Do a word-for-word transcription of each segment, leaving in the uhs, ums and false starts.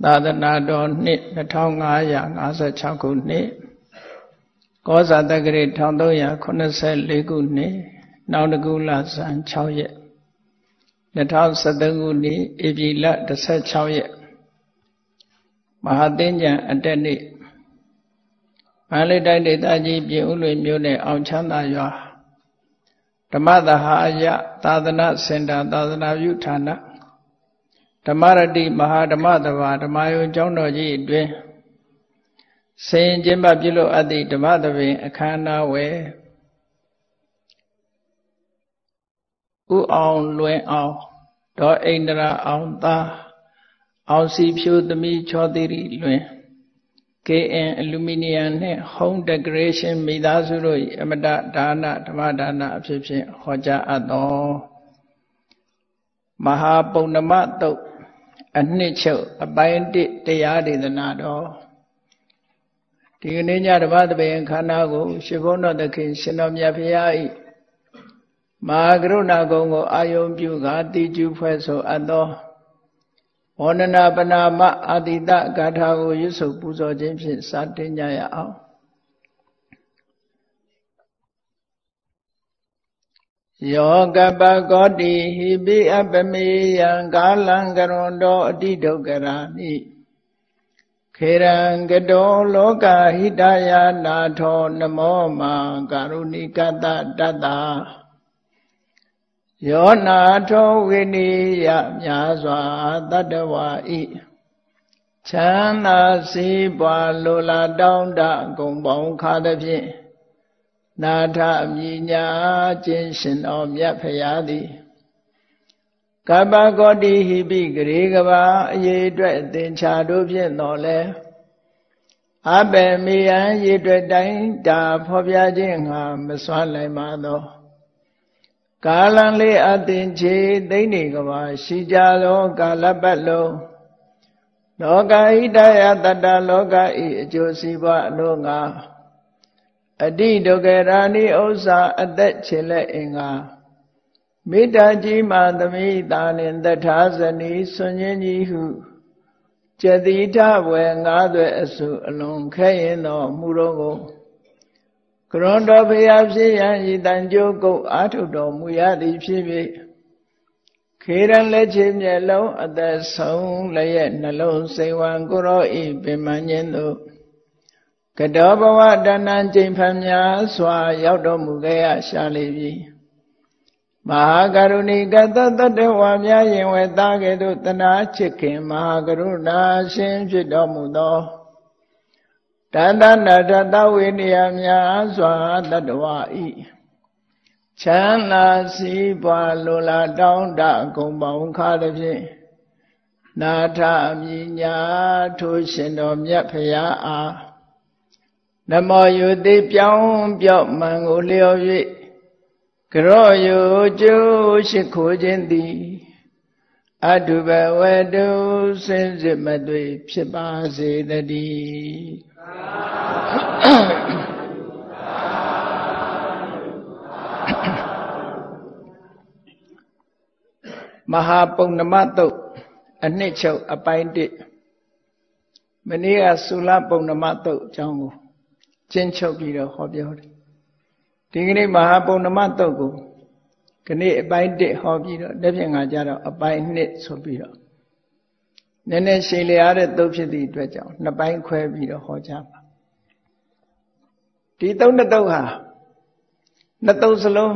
သာသနာတော်နှစ်နှစ်ထောင်ငါးရာငါးဆယ်ခြောက်ခုနှစ်ကောဇာတက္ကရာတစ်သုံးရာခုနှစ်ဆယ်လေးခုနှစ်နောက်တကူလဇန်ခြောက်ရက်နှစ်ထောင်ဆယ်သုံးခုနှစ်ဧပြီလတစ်ဆယ်ခြောက်ရက်မဟာသင်္ကြန်အတက်နေ့မန္တလေးတိုင်းဒေသကြီးပြင်ဦးလွင်မြို့နယ်အောင်ချမ်းသာရွာဓမ္မသဟာယသာသနာစင်တာသာသနာပြုဌာနဓမ္မရတိမဟာဓမ္မသဘာဓမ္မယုံကျောင်းတော်ကြီးအတွင်ဆင်ကျင်းပပြုလို့အပ်သည့်ဓမ္မသဘင်အခမ်းအနားဝယ်ဥအောင်လွင်အောင်ဒေါ်အိန္ဒရာအောင်သားအောင်စီဖြိုသမီးချောသီရိလွင် ကေ အင် အလူမီနီယံနှင့် Home Decoration မိသားစုတို့၏အမတဒါနဓမ္မဒါနအဖြစ်ဖြင့်ဟောကြားအပ်သောမဟာပုဏ္ဏမတုတ်အနှစ်ချုပ်အပိုင်းတစ်တရားဒေသနာတော်ဒီကနေ့ညဓမ္မသဘင်ခန္ဓာကိုရှင်ဘုန်းတော်သခင်ရှင်တော်မြတ်ဖရာ၏မဟာကရုဏာကုံကိုအာယုံပြုကာတိကျူဖွဲ့ဆိုအပ်သောဝန္ဒနာပနာမအာတိတဂါထာကိုရွတ်ဆိုပူဇော်ခြင်းဖြင့်စတင်ကြရအောင်ယောကပကောတိဟိပိအပမေယံကာလံကရွန်တောအတိဒုက္ခရာနိခေရံကတောလောကဟိတယာနာထောနမောမာကာရုဏိကတတတ္တယောနာထောဝိနိယမြာစွာတတ္တဝါဤချမ်းသာစီးပွားလိုလားတောင်းတဂုံပေါင်းခါသဖြင့်နာထမြညာခြင်းရှင်တော်မြတ်ဖရာသည်ကပ္ပကောတိဟိပိဂရေကဘာအရေးအတွက်သင်္ချာတို့ဖြင့်တော်လဲအဘယ်မေယံရေအတွက်တိုင်းတာဖော်ပြခြင်းငါမစွမ်းနိုင်ပါသောကာလံလေးအသင်ချေသိမ့်နေကဘာရှိကြသောကာလပတ်လုံးလောကဟိတယတတ္တလောကဤအကျိုးစီးပွားအလို့ငါအတိဒုက္ခရာနိဥစ္စာအသက်ချေလက်အင်္ဂါမေတ္တာကြီးမှသမိတာနှင့်တထာဇနီဆွန်ခြင်းကြီးဟုကျတိထဝေငါးသွဲအစုအလွန်ခဲရင်သောမူတော်ကိုကရွန်တော်ဖရာဖြစ်ရန်ဤတန်ကြိုးကုတ်အာထုတော်မူရသည်ဖြစ်၍ခေရန်လက်ချေမျက်လုံးအသက်ဆုံးလျက်နှလုံးစိတ်ဝံကိုရောဤပင်မခြင်းသို့ကတောဘဝတဏ္ဏကျိန်ဖန်များစွာရောက်တော်မူခဲ့ရရှာလေပြီမဟာကရုဏီကတတတ္တဝါများယင်ဝဲသားကဲ့သို့တနာချစ်ခင်မဟာကရုဏာရှင်ဖြစ်တော်မူသောတတ္တနာတတဝိနည်းများစွာတတ္တဝါဤချမ်းသာစီးပွားလိုလားတောင်းတဂုံပေါင်းခါသဖြင့်နာထမြညာထိုရှင်တော်မြတ်ဖရာအားနမောယုတိပြောင်းပြော့မှန်ကိုလျော်၍ကရောယုကျိုးရှိခိုးခြင်းသည်အတုဘဝတုစင်စစ်မသွေဖြစ်ပါစေတည်းမဟာပုဏ္ဏမတုတ်အနှစ်ချုပ်အပိုင်းတစ်မနေ့ကသုလပုဏ္ဏမတုတ်အကြောင်းကိုကျဉ်းချုပ်ပြီးတော့ဟောပြောတယ်ဒီကနေ့မဟာပုဏ္ဏမတုတ်ကိုခဏအပိုင်းတစ်ဟောပြီးတော့တစ်ဖြင့်ငါကြတော့အပိုင်းနှစ်ဆိုပြီးတော့နည်းနည်းရှည်လျားတဲ့တုတ်ဖြစ်သည့်အတွက်ကြောင့်နှစ်ပိုင်းခွဲပြီးတော့ဟောကြားပါဒီတုတ်နှစ်တုတ်ဟာနှစ်တုတ်စလုံး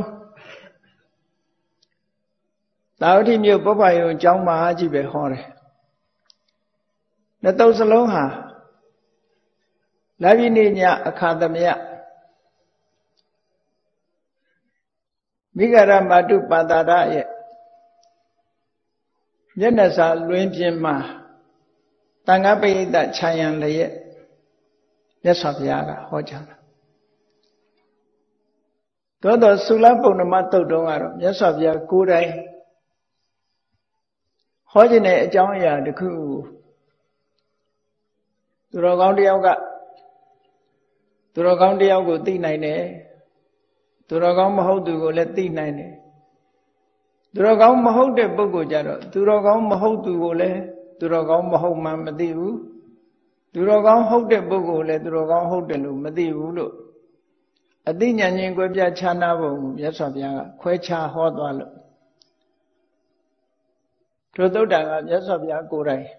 သာဝတိမြို့ပုဗ္ဗယုံကျောင်းမှာကြီးပဲဟောတယ်နှစ်တုတ်စလုံးဟာလဗ္ဗိနိညအခါသမယမိဂရမတုပန္တာရရဲ့မျက်နှာစာလွင်ပြင်မှာတန်ခါပိဋကခြံရံလျက်မြတ်စွာဘုရားကဟောကြားတာသို့သောသုလပုဏ္ဏမတုတ်တုံးကတော့မြတ်စွာဘုရားကိုယ်တိုင်ဟောခြင်းတဲ့အကြောင်းအရာတစ်ခုသူတော်ကောင်းတယောက်ကသူတော်ကောင်းတယောက်ကိုသိနိုင်တယ်သူတော်ကောင်းမဟုတ်သူကိုလည်းသိနိုင်တယ်သူတော်ကောင်းမဟုတ်တဲ့ပုဂ္ဂိုလ်ကြတော့သူတော်ကောင်းမဟုတ်သူကိုလည်းသူတော်ကောင်းမဟုတ်မှမသိဘူးသူတော်ကောင်းဟုတ်တဲ့ပုဂ္ဂိုလ်လည်းသူတော်ကောင်းဟုတ်တယ်လို့မသိဘူးလို့အသိဉာဏ်ချင်းကွဲပြားခြားနာပုံကိုမြတ်စွာဘုရားကခွဲခြားဟောသွားလို့ထိုသုတ္တန်ကမြတ်စွာဘုရားကိုယ်တိုင်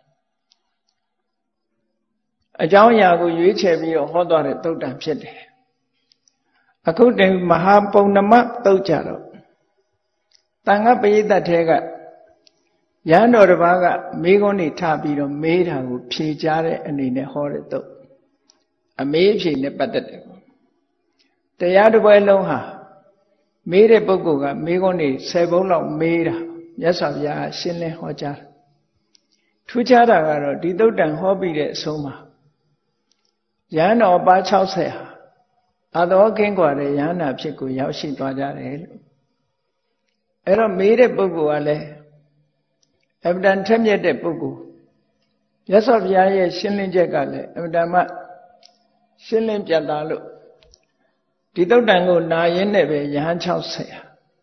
အကြောင်းအရာကိုရွေးချယ်ပြီးတော့ဟောသွားတဲ့သုတ္တန်ဖြစ်တယ်အခုတည်းမဟာပုံနမသုတ်ကြတော့တန်ခါပရိသတ်ထဲကရဟန်းတော်တစ်ပါးကမေးခွန်းတွေထပြီးတော့မေးတာကိုဖြေကြားတဲ့အနေနဲ့ဟောတဲ့သုတ်အမေးအဖြေနဲ့ပတ်သက်တယ်တရားတစ်ပွဲလုံးဟာမေးတဲ့ပုဂ္ဂိုလ်ကမေးခွန်းတွေဆယ်ပုံလောက်မေးတာမြတ်စွာဘုရားရှင်းလင်းဟောကြားထူးခြားတာကတော့ဒီသုတ်တန်ဟောပြီးတဲ့အဆုံးမှာရဟန်းတော်ပါ၆၀ဟာအသောကင်းကွာတဲ့ယန္နာဖြစ်ကိုရောက်ရှိသွားကြတယ်လို့အဲ့တော့မေးတဲ့ပုဂ္ဂိုလ်ကလည်းအမှန်တန်ထက်မြက်တဲ့ပုဂ္ဂိုလ်မြတ်စွာဘုရားရဲ့ရှင်းလင်းချက်ကလည်းအမှန်တန်မှရှင်းလင်းပြတ်သားလို့ဒီသုတ်တန်ကိုနာရင်းနဲ့ပဲယဟန်၆၀ဟာ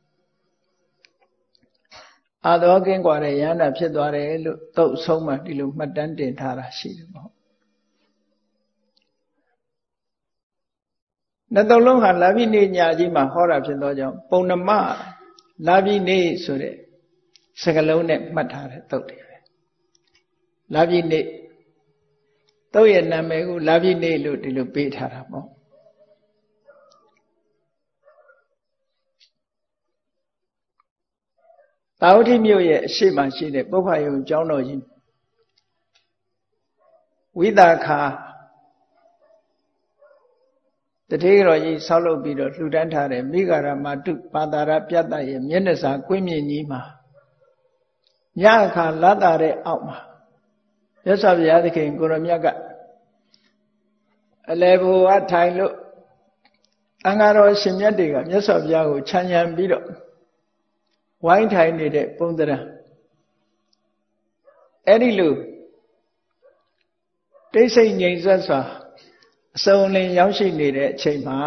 အသောကင်းကွာတဲ့ယန္နာဖြစ်သွားတယ်လို့သုတ်အဆုံးမှာဒီလိုမှတ်တမ်းတင်ထားတာရှိတယ်ပေါ့နှစ်သုံးလုံးဟာလာပြီနေညကြီးမှာဟောတာဖြစ်သောကြောင့်ပုံနမလာပြီနေဆိုတဲ့စကားလုံးနဲ့မှတ်ထားတဲ့သုတ်တွေပဲလာပြီနေသုတ်ရဲ့နာမည်ကိုလာပြီနေလို့ဒီလိုပေးထားတာပေါ့တာဝတိမြို့ရဲ့အရှိမရှိတဲ့ပုဗ္ဗယုံကျောင်းတော်ကြီးဝိသခာတထေးတော်ကြီးဆောက်လုပ်ပြီးတော့လှူဒန်းထားတဲ့မိဂရမတုပါတာရပြတ်တရဲ့မျက်နှာစာကွင်းမြင့်ကြီးမှာညအခါလာတာတဲ့အောက်မှာမြတ်စွာဘုရားသခင်ကိုရမြတ်ကအလေဘောအထိုင်လို့အင်္ဂါတော်ရှင်မြတ်တွေကမြတ်စွာဘုရားကိုခြံရံပြီးတော့ဝိုင်းထိုင်နေတဲ့ပုံသဏ္ဍာန်အဲ့ဒီလိုတိတ်ဆိတ်ငြိမ်သက်စွာအစုံလင်ရောက်ရှိနေတဲ့အချိန်မှာ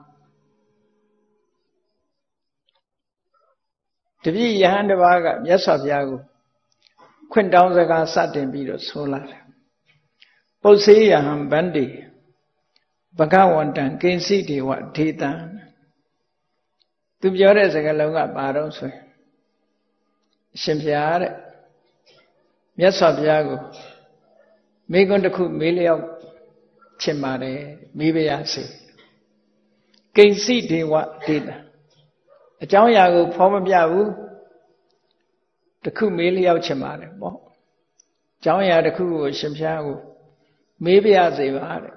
တပည့်ယဟန်တစ်ပါးကမြတ်စွာဘုရားကိုခွင့်တောင်းစကားစတင်ပြီးတော့ဆိုလာတယ်ပုစ္ဆေယဟံဗန္တိဘဂဝန္တံကိဉ္စီဒေဝဒေတံသူပြောတဲ့စကားလုံးကဘာတော့ဆိုရင်အရှင်ဘုရားတဲ့မြတ်စွာဘုရားကိုမိကွန်းတစ်ခုမေးလျောက်ချင်ပါတယ်မေးပါရစေကိဉ္စီဒေဝဒေတံအကြောင်းအရာကိုဖော်မပြဘူးတခုမေးလျောက်ချင်ပါတယ်ပေါ့အကြောင်းအရာတစ်ခုကိုရှင်ဘုရားကိုမေးပါရစေပါတဲ့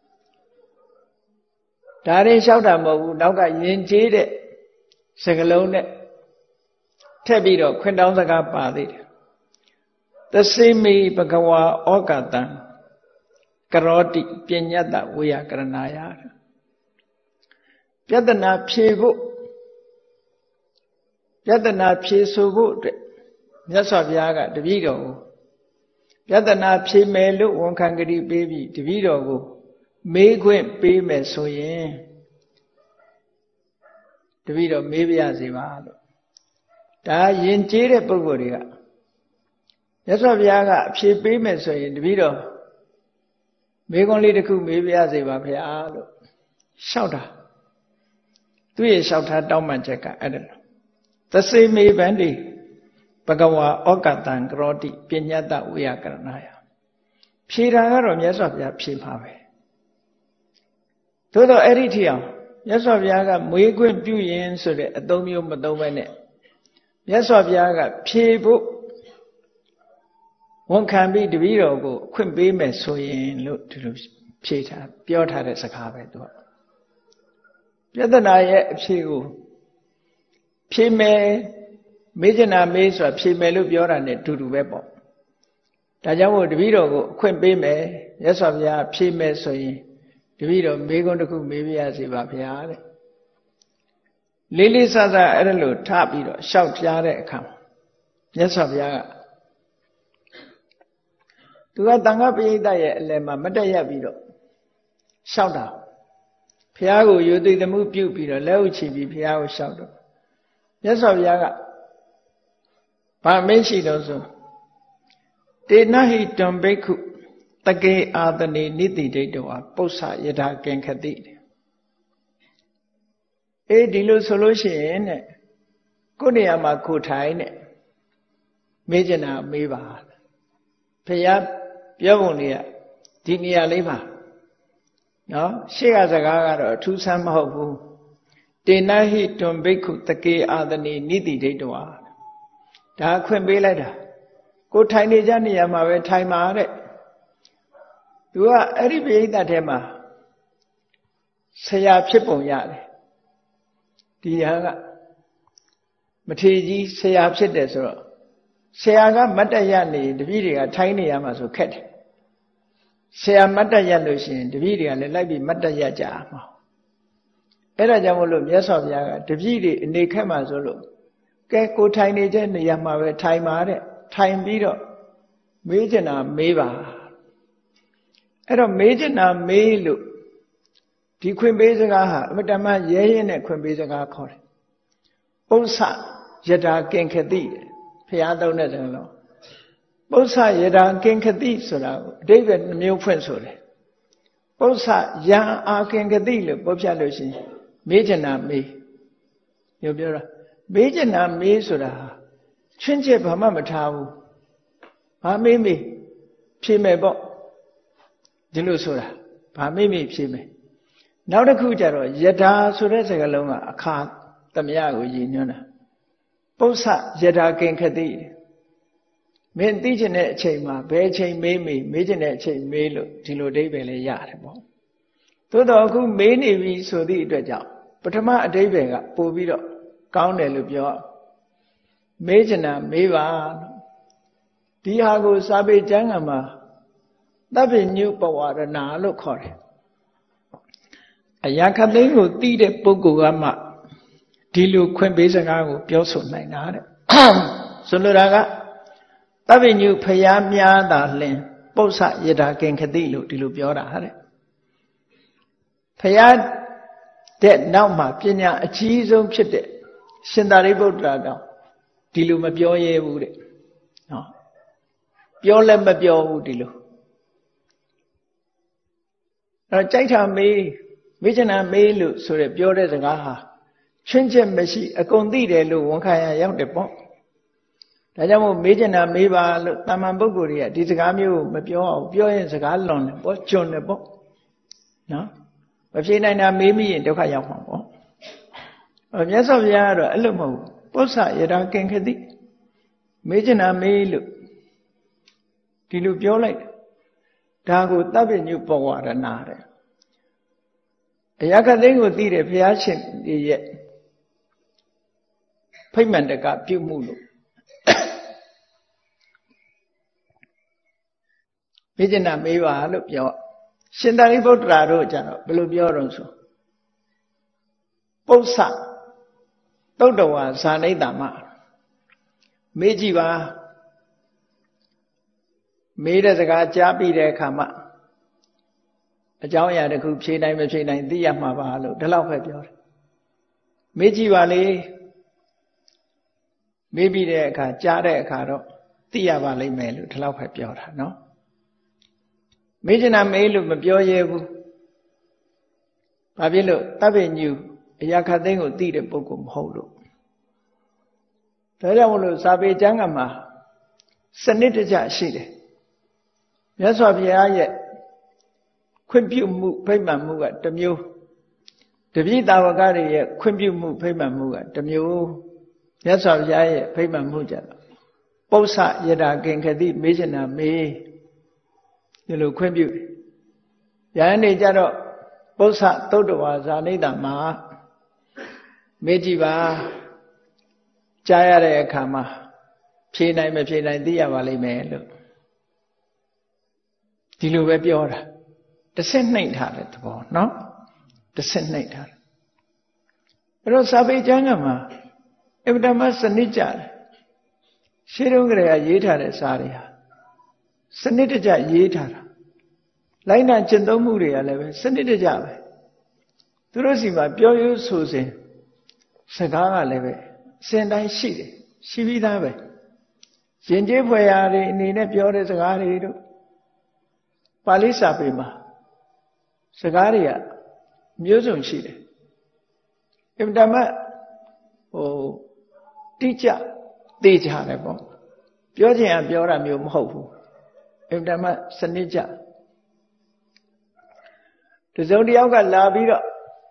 ဒါရင်လျှောက်တာမဟုတ်ဘူးနောက်ကယဉ်ကျေးတဲ့စကားလုံးနဲ့ထည့်ပြီးတော့ခွင့်တောင်းစကားပါသေးတယ်သစေမိဘဂဝါဩကတံကရောတိပညတ္တဝေယကရဏာယပြဿနာဖြေဖို့ပြဿနာဖြေဆိုဖို့အတွက်မြတ်စွာဘုရားကတပည့်တော်ကိုပြဿနာဖြေမယ်လို့ဝန်ခံကြည်ပေးပြီးတပည့်တော်ကိုမေးခွင့်ပေးမယ်ဆိုရင်တပည့်တော်မေးပါရစေပါလို့ဒါယဉ်ကျေးတဲ့ပုဂ္ဂိုလ်တွေကမြတ်စွာဘုရားကအဖြေပေးမယ်ဆိုရင်တပည့်တော်မေးခွန်းလေးတစ်ခုမေးပါရစေပါဗျာလို့လျှောက်တာသူရဲ့လျှောက်ထားတောင်းပန်ချက်ကအဲ့ဒါလို့သစေမေဗန္တိဘဂဝါဩကတံကရောတိပညတ္တဝေယကရဏာယဖြေတာကတော့မြတ်စွာဘုရားဖြေမှာပဲသို့တော့အဲ့ဒီထီအောင်မြတ်စွာဘုရားကမွေးခွင့်ပြုရင်ဆိုတဲ့အသုံးမျိုးမသုံးဘဲနဲ့မြတ်စွာဘုရားကဖြေဖို့ဝန်ခံပြီးတပည့်တော်ကိုခွင့်ပေးမယ်ဆိုရင်လို့ဒီလိုဖြေထားပြောထားတဲ့စကားပဲသူကပြဿနာရဲ့အဖြေကိုဖြေမယ်မေးချင်တာမေးဆိုတာဖြေမယ်လို့ပြောတာ ਨੇ တူတူပဲပေါ့ဒါကြောင့်မို့တပည့်တော်ကိုအခွင့်ပေးမယ်မြတ်စွာဘုရားဖြေမယ်ဆိုရင်တပည့်တော်မေးခွန်းတစ်ခုမေးပြရစီပါဗျာတဲ့လေးလေးဆဆအဲ့ဒါလို့ထပြီးတော့ရှောက်ပြတဲ့အခါမြတ်စွာဘုရားကသူကတန်ခါပရိသတ်ရဲ့အလယ်မှာမတက်ရက်ပြီးတော့ရှောက်တာဘုရားကိုယုသိသမှုပြုပြီးတော့လက်ဥချီပြီးဘုရားကိုရှောက်တော့မြတ်စွာဘုရားကဘာမင်းရှိတော့ဆို Tena hi Tambekhu Take Adani Niti Dedoa Posa Yada Genkati. E Dilo Solution Kuniama Kutaine Majana Miva Payat Yavonia Dinia Lima. No, she has a gaga two some hobu. Tena hi Tambekhu Take Adani Niti Dedoa. Da Quembelada. Go tiny Jani Yama time are it. You are every that Emma. Say a chipon yard. The Matiji say a chit as well. Say I got Matayani, the video tiny Yamaso cat. Say a Matayalusin, the video and like be Matayaja. Era Jamolo, yes of Yaga, the video in the Kamazolo. Get go tiny Jani Yama time are it. Time beat Majana Meva. At a Majana Melu. The Quimbezaga, Madama Yayan and Quimbezaga called. Bosa Yada Genkadi, Piado Netherlo. Bosa Yada Genkadi, so David New Friendsole. Bosa Yan Arkankadi, Bobjalusi, Majana Me. Yobura. Majana Me Sura. Change Pamama Tau. Pamimi, Pimebo, Dilusura, Pamimi Pime. Now the Kujaro, Yada Suresagaloma, a car, Tamiago Uniona. Bosa Yada Genkadi. Men Digene Chema, Beche Mimi, Mijane Che Melo, Tilo Debele Yarabo. Todo who many we so the Dredja, but a ma Debega, Povido, Count Elubio. Majana Meva Diago Sabe Jangama Dabi new Pawarana look hore. A Yakalingo Tide Pogugama Dilu Quembezagago Pioso Nainade Soluraga Dabi new Payamia Darlin Bosa Yeda Genkadilu Dilu Biora Hare Payad Dead Nauma Pina a cheese of Chite Sindaribo Draga. Dilu Mabioye would it. No. Piola Mabio would dilu. A Jaita me, Vijana Melu, so the Biore the Gaha. Change Messi, a condi de Lu, one kind of young depot. Tajamo Vijana Meva, Tamambuguria, Dizagamu, Mabio, Bioy and Zagalon, what John the book. No? But she nine maybe in the Kayamo. Yes of Yara, Elumo. Bosa Yada Genkadi Majana Melu Dilu Biolate Dago Tabi New Powara Nare Ayakalingo did a Piachin yet Payment the got Pumulu Majana Meva look your Sindari Botrado Jano, Below Bioronso Bosa Todowa Sanedama Mejiva made as a gajabi de Kama a Jaya the Coop China Machina in the Yamavalo, the love of your Mejivale maybe the Kajade Caro, Tiavale Melu, the love of your no Majana Melu Mabioyevu Pavilo, Tabinu. Yakadengo did a book of Holo. Tayamolo Sabe Jangama Sanitaja Shide. Yes, of Yaya Quimpu Mu Payman Muga, the Mu. The Vida Wagari, Quimpu Mu Payman Muga, the Mu. Yes, of Yaya Payman Muja. Bosa Yada Genkadi, Majana Me. You know, Quimpu. Yane Jado Bosa Todowa Zanida Ma. Mejiva Jaya Kama Pina Mepina Diavali Melo Dilu Webiora. The same night had it, no? The same night had it. Pero Sabe Jangama Evdama Sanija Shirungrea Yeta Saria Sanitaja Yeta Laina Chendomuria level Sanitaja Turosima Pio Susan Sagaga level, send I see, Shivida. ရှင်ကျေးဖွယ်ရာတွေအနေနဲ့ပြောတဲ့စကားတွေတို့ပါဠိစာပေမှာစကားတွေကမျိုးစုံရှိတယ်အင်တမဟိုတိကျသိကြတယ်ပေါ့ပြောချင်အောင်ပြောတာမျိုးမဟုတ်ဘူးအင်တမစနစ်ကျတစုံတစ်ယောက်ကလာပြီးတော့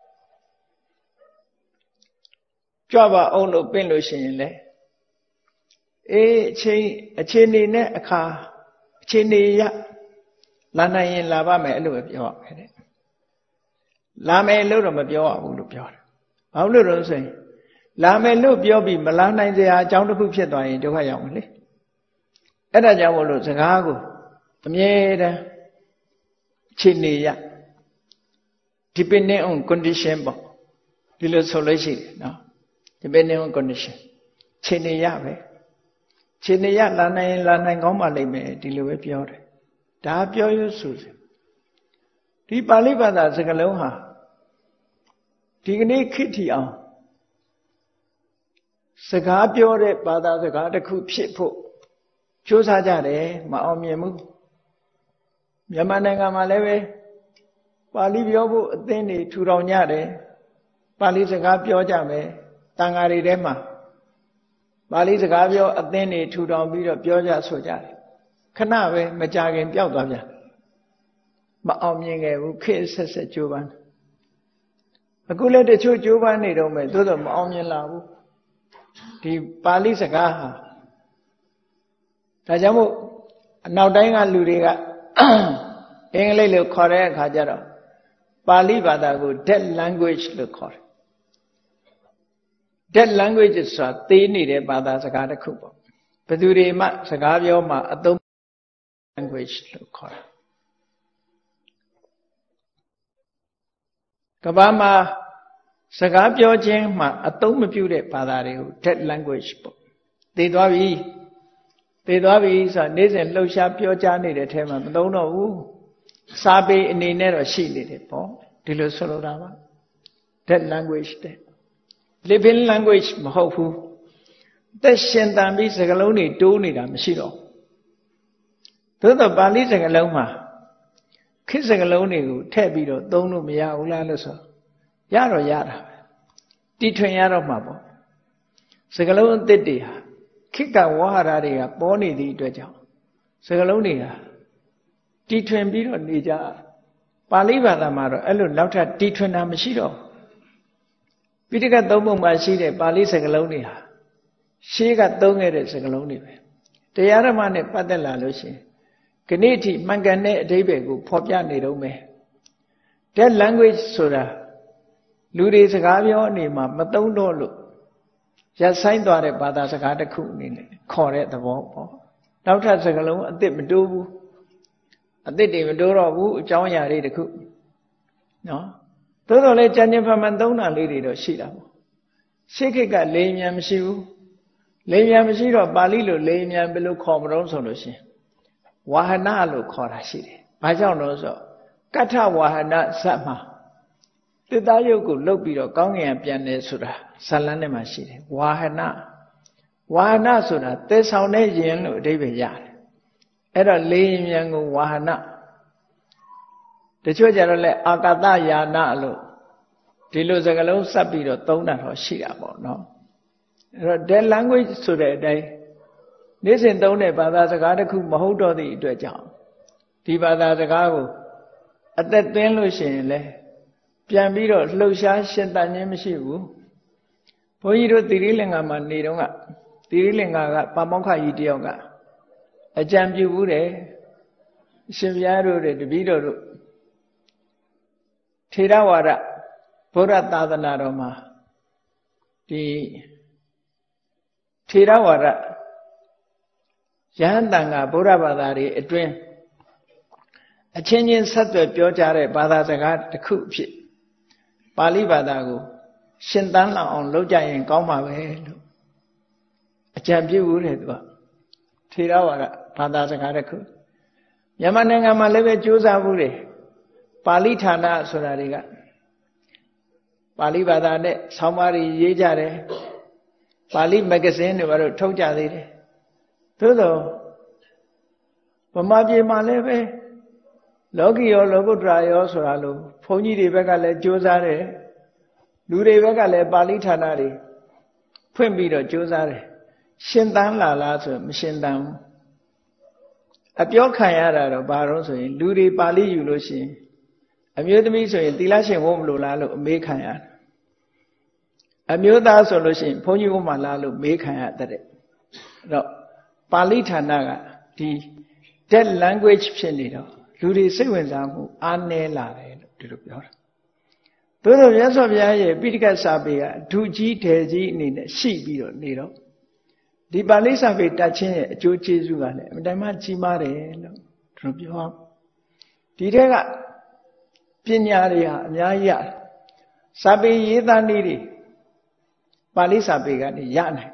ကြွပါအောင်လို့ပင့်လို့ရှိရင်လေအေးအချိန်အချိန်နေနဲ့အခါအချိန်နေရလာနိုင်ရင်လာပါမယ်အဲ့လိုပဲပြောရမယ်တဲ့လာမယ်လို့တော့မပြောရဘူးလို့ပြောတယ်ဘာလို့လဲဆိုရင်လာမယ်လို့ပြောပြီးမလာနိုင်စရာအကြောင်းတစ်ခုဖြစ်သွားရင်ဒုက္ခရောက်မယ်လေအဲ့ဒါကြောင့်မို့လို့စကားကိုအမြဲတမ်းအချိန်နေရ depending on condition ပေါ့ဒီလိုဆိုလို့ရှိတယ်နော် depending on condition ချိန်နေရပဲချိန်နေရလာနိုင်လာနိုင်ကောင်းပါလိမ့်မယ်ဒီလိုပဲပြောတယ်ဒါပြောရဆိုစဒီပါဠိဘာသာစကားလုံးဟာဒီကနေ့ခေတ်ထီအောင်စကားပြောတဲ့ဘာသာစကားတစ်ခုဖြစ်ဖို့ကြိုးစားကြတယ်မအောင်မြင်ဘူးမြန်မာနိုင်ငံမှာလည်းပဲပါဠိပြောဖို့အသင်းတွေထူထောင်ကြတယ်ပါဠိစကားပြောကြမယ်တန်ဃာတွေထဲမှာပါဠိစကားပြောအသင်းတွေထူထောင်ပြီးတော့ပြောကြဆိုကြတယ်ခဏပဲမကြခင်ပျောက်သွားပြန်မအောင်မြင်ခဲ့ဘူးခေတ်ဆက်ဆက်ကြိုးပမ်းအခုလည်းတချို့ကြိုးပမ်းနေတော့မယ်သို့တော့မအောင်မြင်လာဘူးဒီပါဠိစကားဟာဒါကြောင့်မို့အနောက်တိုင်းကလူတွေကအင်္ဂလိပ်လိုခေါ်တဲ့အခါကျတော့ပါဠိဘာသာကို dead language လို့ခေါ်တယ် dead language ဆိုတာသေနေတဲ့ဘာသာစကားတစ်ခုပေါ့ဘယ်သူတွေမှစကားပြောမှအသုံး language လို့ခေါ်တယ်ကမ္ဘာမှာစကားပြောခြင်းမှာအသုံးမပြုတဲ့ဘာသာတွေကို dead language ပေါ့သေသွားပြီသေသွားပြီဆိုတာနေ့စဉ်လှုပ်ရှားပြောကြားနေတဲ့ထဲမှာမသုံးတော့ဘူးစာပေအနေနဲ့တော့ရှိနေတယ်ပေါ့ဒီလိုဆိုလိုတာပါ dead language တဲ့ living language မဟုတ်ဘူးသက်ရှင်တန်ပြီးစကားလုံးတွေတိုးနေတာမရှိတော့သို့တော့ပါဠိစကားလုံးမှာခေတ်စကားလုံးတွေကိုထည့်ပြီးတော့သုံးလို့မရဘူးလားလို့ဆိုရတော့ရတာပဲတီထွင်ရတော့မှာပေါ့စကားလုံးအသစ်တွေဟာခေတ်ကဝါဟာရတွေကပေါ်နေသည့်အတွက်ကြောင့်စကားလုံးတွေကတီထွင်ပြီးတော့နေကြပါဠိဘာသာမှာတော့အဲ့လိုနောက်ထပ်တီထွင်တာမရှိတော့ပိဋကတ်သုံးပုံမှာရှိတဲ့ပါဠိစကားလုံးတွေဟာရှေးကသုံးခဲ့တဲ့စကားလုံးတွေပဲတရားဓမ္မနဲ့ပတ်သက်လာလို့ရှိရင်ခဏိထိမှန်ကန်တဲ့အဓိပ္ပာယ်ကိုဖော်ပြနေတော့မယ် that language ဆိုတာလူတွေစကားပြောအနေမှာမသုံးတော့လို့ရပ်ဆိုင်သွားတဲ့ဘာသာစကားတစ်ခုအနေနဲ့ခေါ်တဲ့သဘောပေါ့နောက်ထပ်စကားလုံးအသစ်မတိုးဘူးအသစ်တွေမတိုးတော့ဘူးအကြောင်းအရာတွေတစ်ခုနော်သို့တော်လည်းကြံ့ကြံ့ဖန်ဖန်သုံးတာလေးတွေတော့ရှိတာပေါ့ရှေးခေတ်ကလေမြန်မရှိဘူးလေမြန်မရှိတော့ပါဠိလိုလေမြန်ဘယ်လိုခေါ်မလို့ဆိုလို့ရှိရင်ဝါဟနလို့ခေါ်တာရှိတယ်။ဘာကြောင့်လို့ဆိုကဋ္ဌဝါဟနဇတ်မှာသစ္စာယုတ်ကိုလုတ်ပြီးတော့ကောင်းကင်ကပြန်တယ်ဆိုတာဇာလန်းထဲမှာရှိတယ်။ဝါဟနဝါဟနဆိုတာသဲဆောင်တဲ့ယင်လို့အဓိပ္ပာယ်ရတယ်။အဲ့တော့လေမြန်ကိုဝါဟနတချို့ကြတော့လဲအာကာသယာနလို့ဒီလိုစကားလုံးစပ်ပြီးတော့သုံးတာတော့ရှိတာပေါ့နော်။အဲ့တော့ dead language ဆိုတဲ့အတိုင်းနေ့စဉ်သုံးတဲ့ဘာသာစကားတစ်ခုမဟုတ်တော့သည့်အတွက်ကြောင့်ဒီဘာသာစကားကိုအသက်သွင်းလို့ရှိရင်လေပြန်ပြီးတော့လှုပ်ရှားရှင်သန်ခြင်းမရှိဘူးဘုန်းကြီးတို့သီရိလင်္ကာမှာနေတော့ကသီရိလင်္ကာကပါမောက္ခကြီးတယောက်ကအကြံပြုဘူးတယ်အရှင်ဘုရားတို့တဲ့တပည့်တော်တို့ထေရဝါဒဗုဒ္ဓသာသနာတော်မှာဒီထေရဝါဒယဟန်တန်ကဗုဒ္ဓဘာသာတွေအတွင်းအချင်းချင်းဆက်သွယ်ပြောကြတဲ့ဘာသာစကားတစ်ခုဖြစ်ပါဠိဘာသာကိုရှင်သန်လောက်အောင်လုပ်ကြရင်ကောင်းပါပဲလို့အကြံပြုဦးတယ်သူကထေရဝါဒဘာသာစကားတစ်ခုမြန်မာနိုင်ငံမှာလည်းပဲကြိုးစားမှုတွေပါဠိဌာနဆိုတာတွေကပါဠိဘာသာနဲ့ဆောင်းပါးတွေရေးကြတယ်ပါဠိမဂ္ဂဇင်းတွေဘာလို့ထုတ်ကြသေးတယ်သို့သောဗမာပြည်မှာလည်းပဲလောကီရောလောကုတ္တရာရောဆိုတာလို့ဘုန်းကြီးတွေဘက်ကလည်းကြိုးစားတယ်လူတွေဘက်ကလည်းပါဠိဌာနတွေဖွင့်ပြီးတော့ကြိုးစားတယ်ရှင်သန်လာလားဆိုမရှင်သန်ဘူးအပြောခံရတာတော့ဘာလို့ဆိုရင်လူတွေပါဠိယူလို့ရှိရင်အမျိုးသမီးဆိုရင်သီလရှင်ဝတ်မလို့လားလို့အမေးခံရတယ်အမျိုးသားဆိုလို့ရှိရင်ဘုန်းကြီးဝတ်မှလားလို့မေးခံရတဲ့အဲ့တော့ပါဠိဌာနကဒီ dead language ဖြစ်နေတော့လူတွေစိတ်ဝင်စားမှုအားနည်းလာတယ်လို့ဒီလိုပြောတာသို့တော်မြတ်စွာဘုရားရဲ့ပိဋကတ်စာပေကအထူးကြီးထေကြီးအနေနဲ့ရှိပြီးတော့နေတော့ဒီပါဠိစာပေတတ်ခြင်းရဲ့အကျိုးကျေးဇူးကလည်းအမှန်တမ်းကြီးမားတယ်လို့သူတို့ပြောဒီထက်ကပညာတွေဟာအများကြီးရတယ်စာပေရေးသားနည်းတွေပါဠိစာပေကနေရနိုင်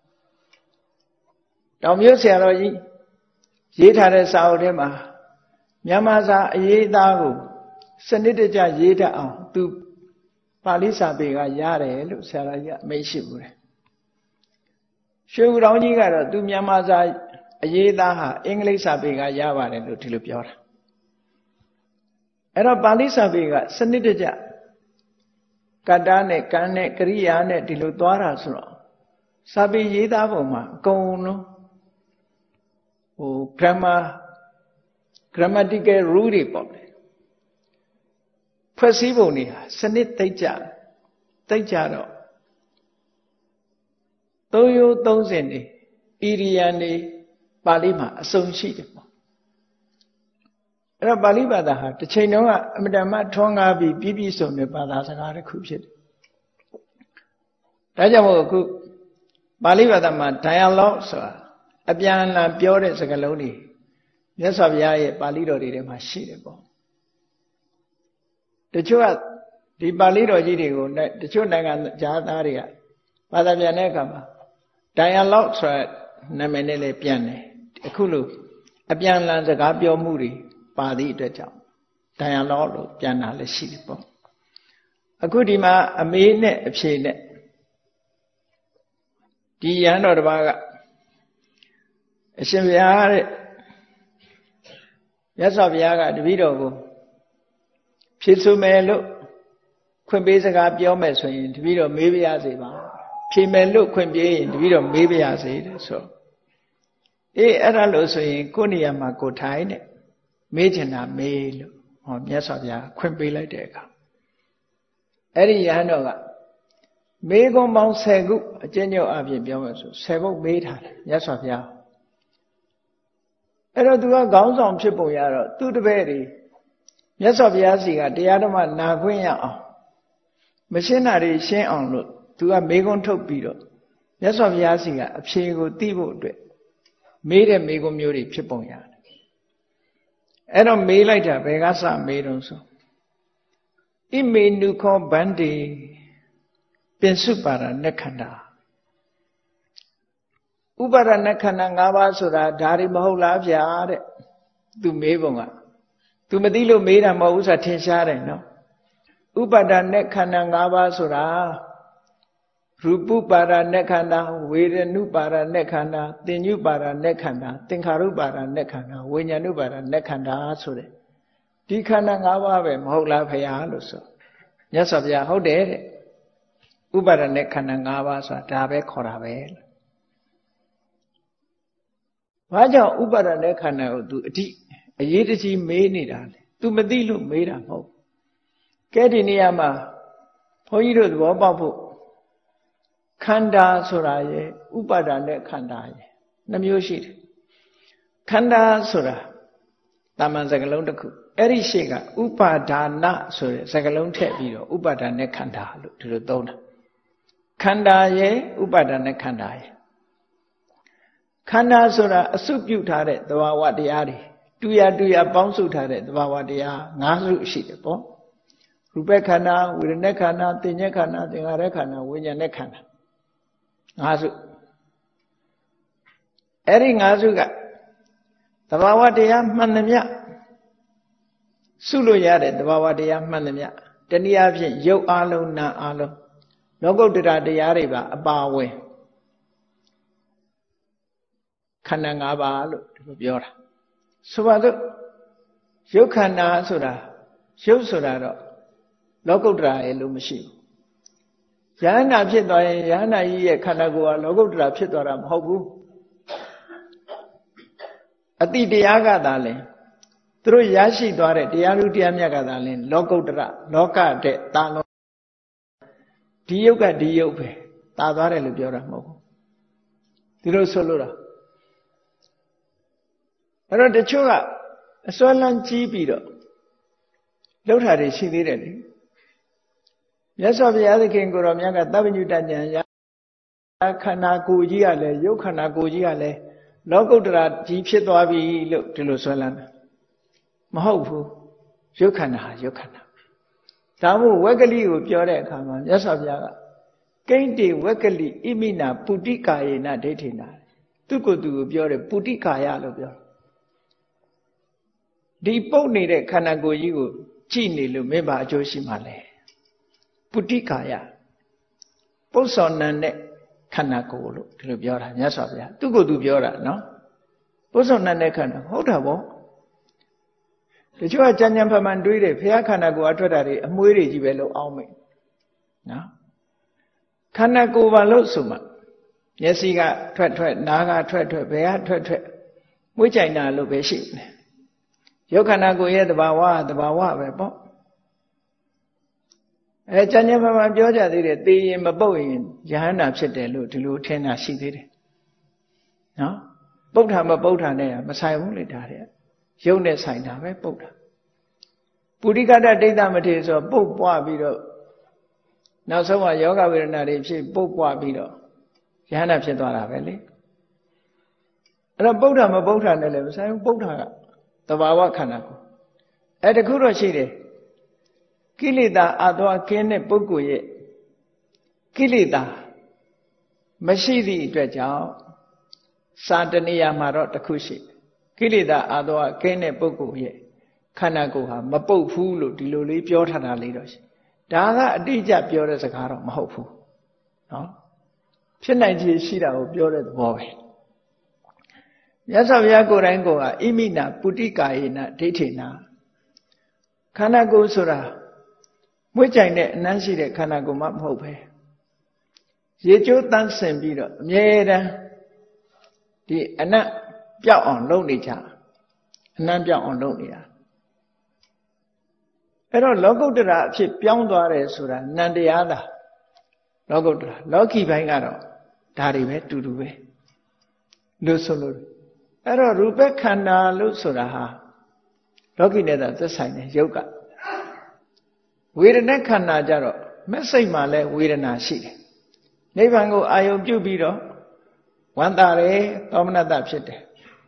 တောင်မြို့ဆရာတော်ကြီးရေးထားတဲ့စာအုပ်ထဲမှာမြန်မာစာအရေးသားကိုစနစ်တကျရေးတတ်အောင်သူပါဠိစာပေကရတယ်လို့ဆရာတော်ကြီးအမိန့်ရှိဘူးတယ်ရွှေဦးတော်ကြီးကတော့သူမြန်မာစာအရေးသားဟာအင်္ဂလိပ်စာပေကရပါတယ်လို့ဒီလိုပြောတာအဲ့တော့ပါဠိစာပေကစနစ်တကျကတ္တနဲ့ကံနဲ့ကရိယာနဲ့ဒီလိုသွားတာဆိုတော့စာပေရေးသားပုံမှာအကုန်လုံးဟို grammar grammatical rule တွေပေါ့လေဖွဲ့စည်းပုံတွေဟာစနစ်သိကြသိကြတော့သုံးရိုးသုံးစဉ်တွေဣရိယာနေပါဠိမှာအစုံရှိတယ်ပေါ့အဲ့တော့ပါဠိဘာသာဟာတစ်ချိန်တုန်းကအမတန်မှထွန်းကားပြီးပြည့်ပြည့်စုံတဲ့ဘာသာစကားတစ်ခုဖြစ်တယ်ဒါကြောင့်မို့အခုပါဠိဘာသာမှာ dialogue ဆိုတာအပြန်အလှန်ပြောတဲ့စကားလုံးတွေမြတ်စွာဘုရားရဲ့ပါဠိတော်တွေထဲမှာရှိတယ်ပေါ့တချို့ကဒီပါဠိတော်ကြီးတွေကိုတချို့နိုင်ငံခြားသားတွေကဘာသာပြန်တဲ့အခါမှာ dialogue ဆိုတဲ့နာမည်နဲ့လည်းပြန်တယ်အခုလိုအပြန်အလှန်စကားပြောမှုတွေပါသည့်အတွက်ကြောင့် dialogue လို့ပြန်တာလည်းရှိတယ်ပေါ့အခုဒီမှာအမေနဲ့အဖေနဲ့ဒီရဟန်းတော်တစ်ပါးကအရှင်ဘုရားတဲ့မြတ်စွာဘုရားကတပည့်တော်ကိုဖြည့်ဆိုမယ်လို့ခွင့်ပေးစကားပြောမယ်ဆိုရင်တပည့်တော်မေးပါရစေပါဖြေမယ်လို့ခွင့်ပေးရင်တပည့်တော်မေးပါရစေတဲ့ဆိုအေးအဲ့ဒါလို့ဆိုရင်ကိုယ့်နေရာမှာကိုထိုင်တဲ့မေးချင်တာမေးလို့ဟောမြတ်စွာဘုရားခွင့်ပေးလိုက်တဲ့အခါအဲ့ဒီရဟန်းတော်ကမေးခွန်းပေါင်းဆယ်ခုအကျဉ်းချုပ်အပြင်ပြောမယ်ဆိုဆယ်ခုမေးထားတယ်မြတ်စွာဘုရားအဲ့တော့သူကခေါင်းဆောင်ဖြစ်ပုံရတော့သူ့တပည့်တွေမြတ်စွာဘုရားစီကတရားဓမ္မနာခွင့်ရအောင်မရှင်းတာတွေရှင်းအောင်လို့သူကမေးခွန်းထုတ်ပြီးတော့မြတ်စွာဘုရားစီကအဖြေကိုသိဖို့အတွက်မေးတဲ့မေးခွန်းမျိုးတွေဖြစ်ပုံရတယ်အဲ့တော့မေးလိုက်တာဘယ်ကစမေးတော့ဆိုဣမေနုခောဗန္တိပင်စုပါရဏခန္ဓာဥပါဒณခန္ဓာ၅ပါးဆိုတာဒါတွေမဟုတ်လားဗျာတဲ့သူမေးပုံကသူမသိလို့မေးတာမဟုတ်ဘူးဆိုတာထင်ရှားတယ်နော်ဥပါဒณခန္ဓာ၅ပါးဆိုတာရူပပါဒณခန္ဓာဝေဒနုပါဒณခန္ဓာသင်ညုပါဒณခန္ဓာသင်္ခါရုပါဒณခန္ဓာဝိညာဏုပါဒณခန္ဓာဆိုတဲ့ဒီခန္ဓာ၅ပါးပဲမဟုတ်လားဖေဟာလို့ဆိုမြတ်စွာဘုရားဟုတ်တယ်တဲ့ဥပါဒณခန္ဓာ၅ပါးဆိုတာဒါပဲခေါ်တာပဲဘာကြောင့်ဥပါဒณခန္ဓာကို तू အတိအရေးတကြီးမေးနေတာလဲ तू မသိလို့မေးတာမဟုတ်ကဲဒီနေရာမှာဘုန်းကြီးတို့သဘောပေါက်ဖို့ခန္ဓာဆိုတာရဲ့ဥပါဒณခန္ဓာရဲ့နှမျိုးရှိတယ်ခန္ဓာဆိုတာတာမန်စကားလုံးတစ်ခုအဲ့ဒီရှေ့ကဥပါဒါနဆိုတဲ့စကားလုံးထည့်ပြီးတော့ဥပါဒณခန္ဓာလို့ဒီလိုသုံးတာခန္ဓာရဲ့ဥပါဒณခန္ဓာရဲ့ခန္ဓာဆိုတာအစုပြုထားတဲ့သဘာဝတရားတွေတူရတူရပေါင်းစုထားတဲ့သဘာဝတရား၅စုရှိတယ်ပေါ့ရူပခန္ဓာဝေဒနာခန္ဓာသင်္ညေခန္ဓာသင်္ခါရခန္ဓာဝိညာဉ်ခန္ဓာ၅စုအဲ့ဒီ၅စုကသဘာဝတရားမှန်သမျှစုလို့ရတဲ့သဘာဝတရားမှန်သမျှတနည်းအားဖြင့်ရုပ်အလုံးနာအလုံးလောကုတ္တရာတရားတွေပါအပါဝင်ခန္ဓာ၅ပါးလို့ဒီလိုပြောတာဆိုပါစို့ရုပ်ခန္ဓာဆိုတာရုပ်ဆိုတာတော့လောကုတ္တရာရဲ့လို့မရှိဘူးယဟန္တာဖြစ်သွားရင်ယဟန္တာကြီးရဲ့ခန္ဓာကိုယ်ကလောကုတ္တရာဖြစ်သွားတာမဟုတ်ဘူးအတိတရားကသာလဲသူတို့ရရှိသွားတဲ့တရားလူတရားမြတ်ကသာလဲလောကုတ္တရာလောကတဲ့တာလောဒီယုတ်ကဒီယုတ်ပဲတာသွားတယ်လို့ပြောတာမဟုတ်ဘူးဒီလိုဆိုလို့တာအဲ့တော့တချို့ကအစွမ်းလန်းကြီးပြီးတော့လှုပ်တာတွေရှိသေးတယ်လေမြတ်စွာဘုရားသခင်ကိုရောမြတ်ကသဗ္ဗညုတဉာဏ်ရခန္ဓာကိုယ်ကြီးကလည်းရုပ်ခန္ဓာကိုယ်ကြီးကလည်းလောကုတ္တရာကြီးဖြစ်သွားပြီလို့ဒီလိုဆွဲလန်းတာမဟုတ်ဘူးရုပ်ခန္ဓာဟာရုပ်ခန္ဓာဒါမို့ဝက်ကလိကိုပြောတဲ့အခါမှာမြတ်စွာဘုရားကကိဋ္တိဝက်ကလိဣမိနာပုတိကာယေနဒိဋ္ဌိနာသူကိုယ်သူကိုပြောတယ်ပုတိကာယလို့ပြောဒီပုတ်နေတဲ့ခန္ဓာကိုယ်ကြီးကိုကြည့်နေလို့မင်းဘာအကျိုးရှိမှလဲပုတိကာယပု္ပ္ပစောနံတဲ့ခန္ဓာကိုယ်လို့ဒီလိုပြောတာမြတ်စွာဘုရားသူကိုယ်သူပြောတာနော်ပု္ပ္ပစောနံတဲ့ခန္ဓာဟုတ်တာပေါ့တချို့ကကြံကြံဖန်ဖန်တွေးတယ်ဘုရားခန္ဓာကိုယ်အထွက်တာတွေအမွှေးတွေကြီးပဲလို့အောင်းမိနော်ခန္ဓာကိုယ်ဘာလို့ဆိုမှမျက်စိကထွက်ထွက်နားကထွက်ထွက်ဘယ်ကထွက်ထွက်မွေးကြိုင်တာလို့ပဲရှိတယ်ရုပ်ခန္ဓာကိုယ်ရဲ့သဘာဝသဘာဝပဲပေါ့အဲကြံကြံဖန်ဖန်ပြောကြသေးတယ်သိရင်မပုတ်ရင်ယဟန္တာဖြစ်တယ်လို့ဒီလိုထင်တာရှိသေးတယ်နော်ပုတ်တာမပုတ်တာနဲ့မဆိုင်ဘူးလေဒါတဲ့ရုပ်နဲ့ဆိုင်တာပဲပုတ်တာပုရိကတ္တဒိဋ္ဌမထေဆိုပုတ်ပွားပြီးတော့နောက်ဆုံးကယောဂဝေဒနာတွေဖြစ်ပုတ်ပွားပြီးတော့ယဟန္တာဖြစ်သွားတာပဲလေအဲ့တော့ပုတ်တာမပုတ်တာနဲ့လည်းမဆိုင်ဘူးပုတ်တာကသဘာဝခန္ဓာကိုအဲတခုတော့ရှိတယ်ကိလေသာအသွားကင်းတဲ့ပုဂ္ဂိုလ်ရဲ့ကိလေသာမရှိသည့်အတွက်ကြောင့်စာတဏှာမှာတော့တခုရှိကိလေသာအသွားကင်းတဲ့ပုဂ္ဂိုလ်ရဲ့ခန္ဓာကိုယ်ဟာမပုတ်ဘူးလို့ဒီလိုလေးပြောထားတာလေးတော့ရှိဒါကအတိအကျပြောတဲ့စကားတော့မဟုတ်ဘူးနော်ဖြစ်နိုင်ခြေရှိတာကိုပြောတဲ့သဘောပဲမြတ်စွာဘုရားကိုယ်တိုင်ကဣမိနာပုတိကာယေနဒိဋ္ဌိနာခန္ဓာကိုယ်ဆိုတာမွေးကြိုင်တဲ့အနမ်းရှိတဲ့ခန္ဓာကိုယ်မှမဟုတ်ပဲရေကျိုးတန်းဆင်ပြီးတော့အမြဲတမ်းဒီအနတ်ပြောက်အောင်လုပ်နေကြအနတ်ပြောက်အောင်လုပ်နေတာအဲ့တော့လောကုတ္တရာအဖြစ်ပြောင်းသွားတယ်ဆိုတာနန္တရားသာလောကုတ္တရာလောကီဘိုင်းကတော့ဒါတွေပဲတူတူပဲလို့ဆိုလို့အဲ့တော့ရူပခန္ဓာလို့ဆိုတာဟာလောကီနဲ့သာသက်ဆိုင်တဲ့ယုတ်ကဝေဒနာခန္ဓာကြတော့မက်စိတ်မှာလဲဝေဒနာရှိတယ်နိဗ္ဗာန်ကိုအာယုံပြုပြီးတော့ဝန္တာတယ်သောမနတဖြစ်တယ်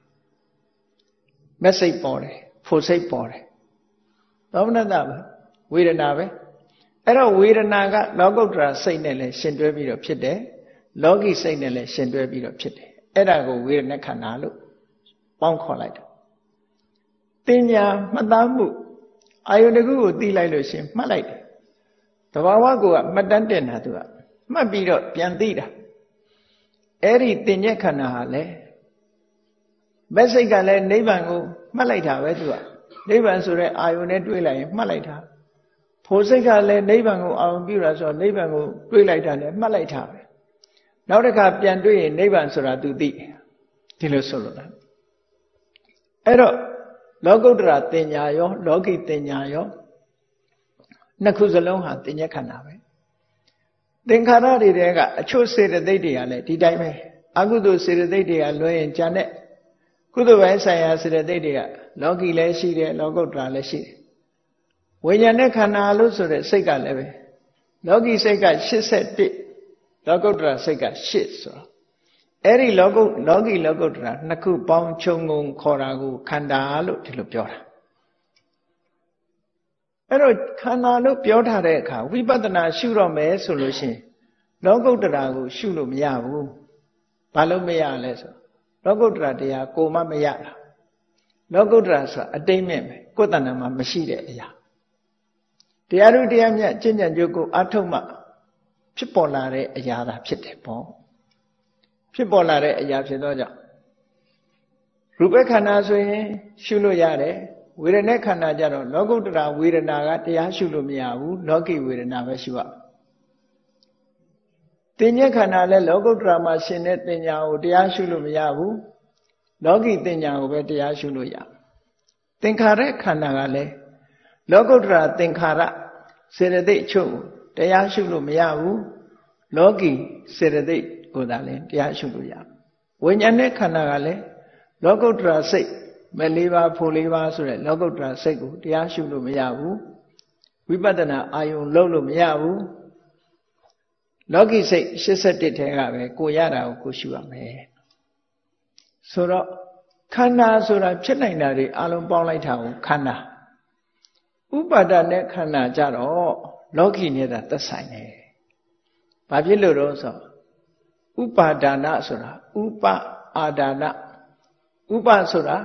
မက်စိတ်ပေါ်တယ်ဖို့စိတ်ပေါ်တယ်သောမနတပဲဝေဒနာပဲအဲ့တော့ဝေဒနာကလောကုတ္တရာစိတ်နဲ့လည်းရှင်တွဲပြီးတော့ဖြစ်တယ်လောကီစိတ်နဲ့လည်းရှင်တွဲပြီးတော့ဖြစ်တယ်အဲ့ဒါကိုဝေဒနာခန္ဓာလို့ပေါင်းခေါ်လိုက်တာတင်ညာမှတ်သားမှုအာယုန်တကူကိုသိလိုက်လို့ရှင်မှတ်လိုက်တယ်တဘာဝကိုကမှတ်တမ်းတင်တာသူကမှတ်ပြီးတော့ပြန်သိတာအဲ့ဒီတင်ညက်ခန္ဓာဟာလေမက်စိတ်ကလည်းနိဗ္ဗာန်ကိုမှတ်လိုက်တာပဲသူကနိဗ္ဗာန်ဆိုတဲ့အာယုန်နဲ့တွေ့လိုက်ရင်မှတ်လိုက်တာဖို့စိတ်ကလည်းနိဗ္ဗာန်ကိုအာရုံပြုတာဆိုတော့နိဗ္ဗာန်ကိုတွေ့လိုက်တာနဲ့မှတ်လိုက်တာပဲနောက်တစ်ခါပြန်တွေ့ရင်နိဗ္ဗာန်ဆိုတာသူသိဒီလိုဆိုလို့လားအဲ့တော့လောကုတ္တရာတင်ညာရောလောကီတင်ညာရောနှစ်ခုစလုံးဟာတင်ညက်ခန္ဓာပဲသင်္ခါရတွေတဲကအချို့စေတသိက်တွေကလည်းဒီတိုင်းပဲအကုသိုလ်စေတသိက်တွေကလွှဲရင်ဉာဏ်နဲ့ကုသိုလ်ပိုင်းဆိုင်ရာစေတသိက်တွေကလောကီလည်းရှိတယ်လောကုတ္တရာလည်းရှိတယ်ဝိညာဉ်နဲ့ခန္ဓာလို့ဆိုတဲ့စိတ်ကလည်းပဲလောကီစိတ်က၈၁လောကုတ္တရာစိတ်က၈ဆိုတော့အဲ့ဒီလောကုလောကီလောကုတ္တရာနှစ်ခုပေါင်းခြုံငုံခေါ်တာကိုခန္ဓာလို့ဒီလိုပြောတာအဲ့တော့ခန္ဓာလို့ပြောထားတဲ့အခါဝိပဿနာရှုတော့မယ်ဆိုလို့ရှိရင်လောကုတ္တရာကိုရှုလို့မရဘူးဘာလို့မရလဲဆိုလောကုတ္တရာတရားကိုမှမရတာလောကုတ္တရာဆိုတာအတိတ်မဲ့ပဲကိုယ်တဏ္ဍာမှာမရှိတဲ့အရာတရားဥတရားမြတ်ကျင့်ကြံကြိုးကိုအထုတ်မှဖြစ်ပေါ်လာတဲ့အရာသာဖြစ်တယ်ပေါ့ဖြစ်ပေါ်လာတဲ့အရာဖြစ်သောကြောင့်ရူပခန္ဓာဆိုရင်ရှုလို့ရတယ်ဝေဒနာခန္ဓာကြတော့လောကုတ္တရာဝေဒနာကတရားရှုလို့မရဘူးလောကီဝေဒနာပဲရှုရတင်ညက်ခန္ဓာလည်းလောကုတ္တရာမှာရှင်တဲ့တင်ညာကိုတရားရှုလို့မရဘူးလောကီတင်ညာကိုပဲတရားရှုလို့ရသင်္ခါရခန္ဓာကလည်းလောကုတ္တရာသင်္ခါရစေတသိက်ချုပ်တရားရှုလို့မရဘူးလောကီစေတသိက်ကိုသာလည်းတရားရှုလို့ရဝိညာဉ်နဲ့ခန္ဓာကလည်းလောကုတ္တရာစိတ်မဲ့လေးပါးဖို့လေးပါးဆိုတဲ့လောကုတ္တရာစိတ်ကိုတရားရှုလို့မရဘူးဝိပဿနာအာယုံလုံးလို့မရဘူးလောကီစိတ်၈၁ထဲကပဲကိုရတာကိုကိုရှုရမယ်ဆိုတော့ခန္ဓာဆိုတာဖြစ်နိုင်တာတွေအလုံးပေါင်းလိုက်တာကိုခန္ဓာဥပါဒနဲ့ခန္ဓာကြတော့လောကီနဲ့သာသက်ဆိုင်တယ်ဘာဖြစ်လို့တော့ဆိုဥပါဒနာဆိုတာဥပအာဒါနဥပဆိုတာ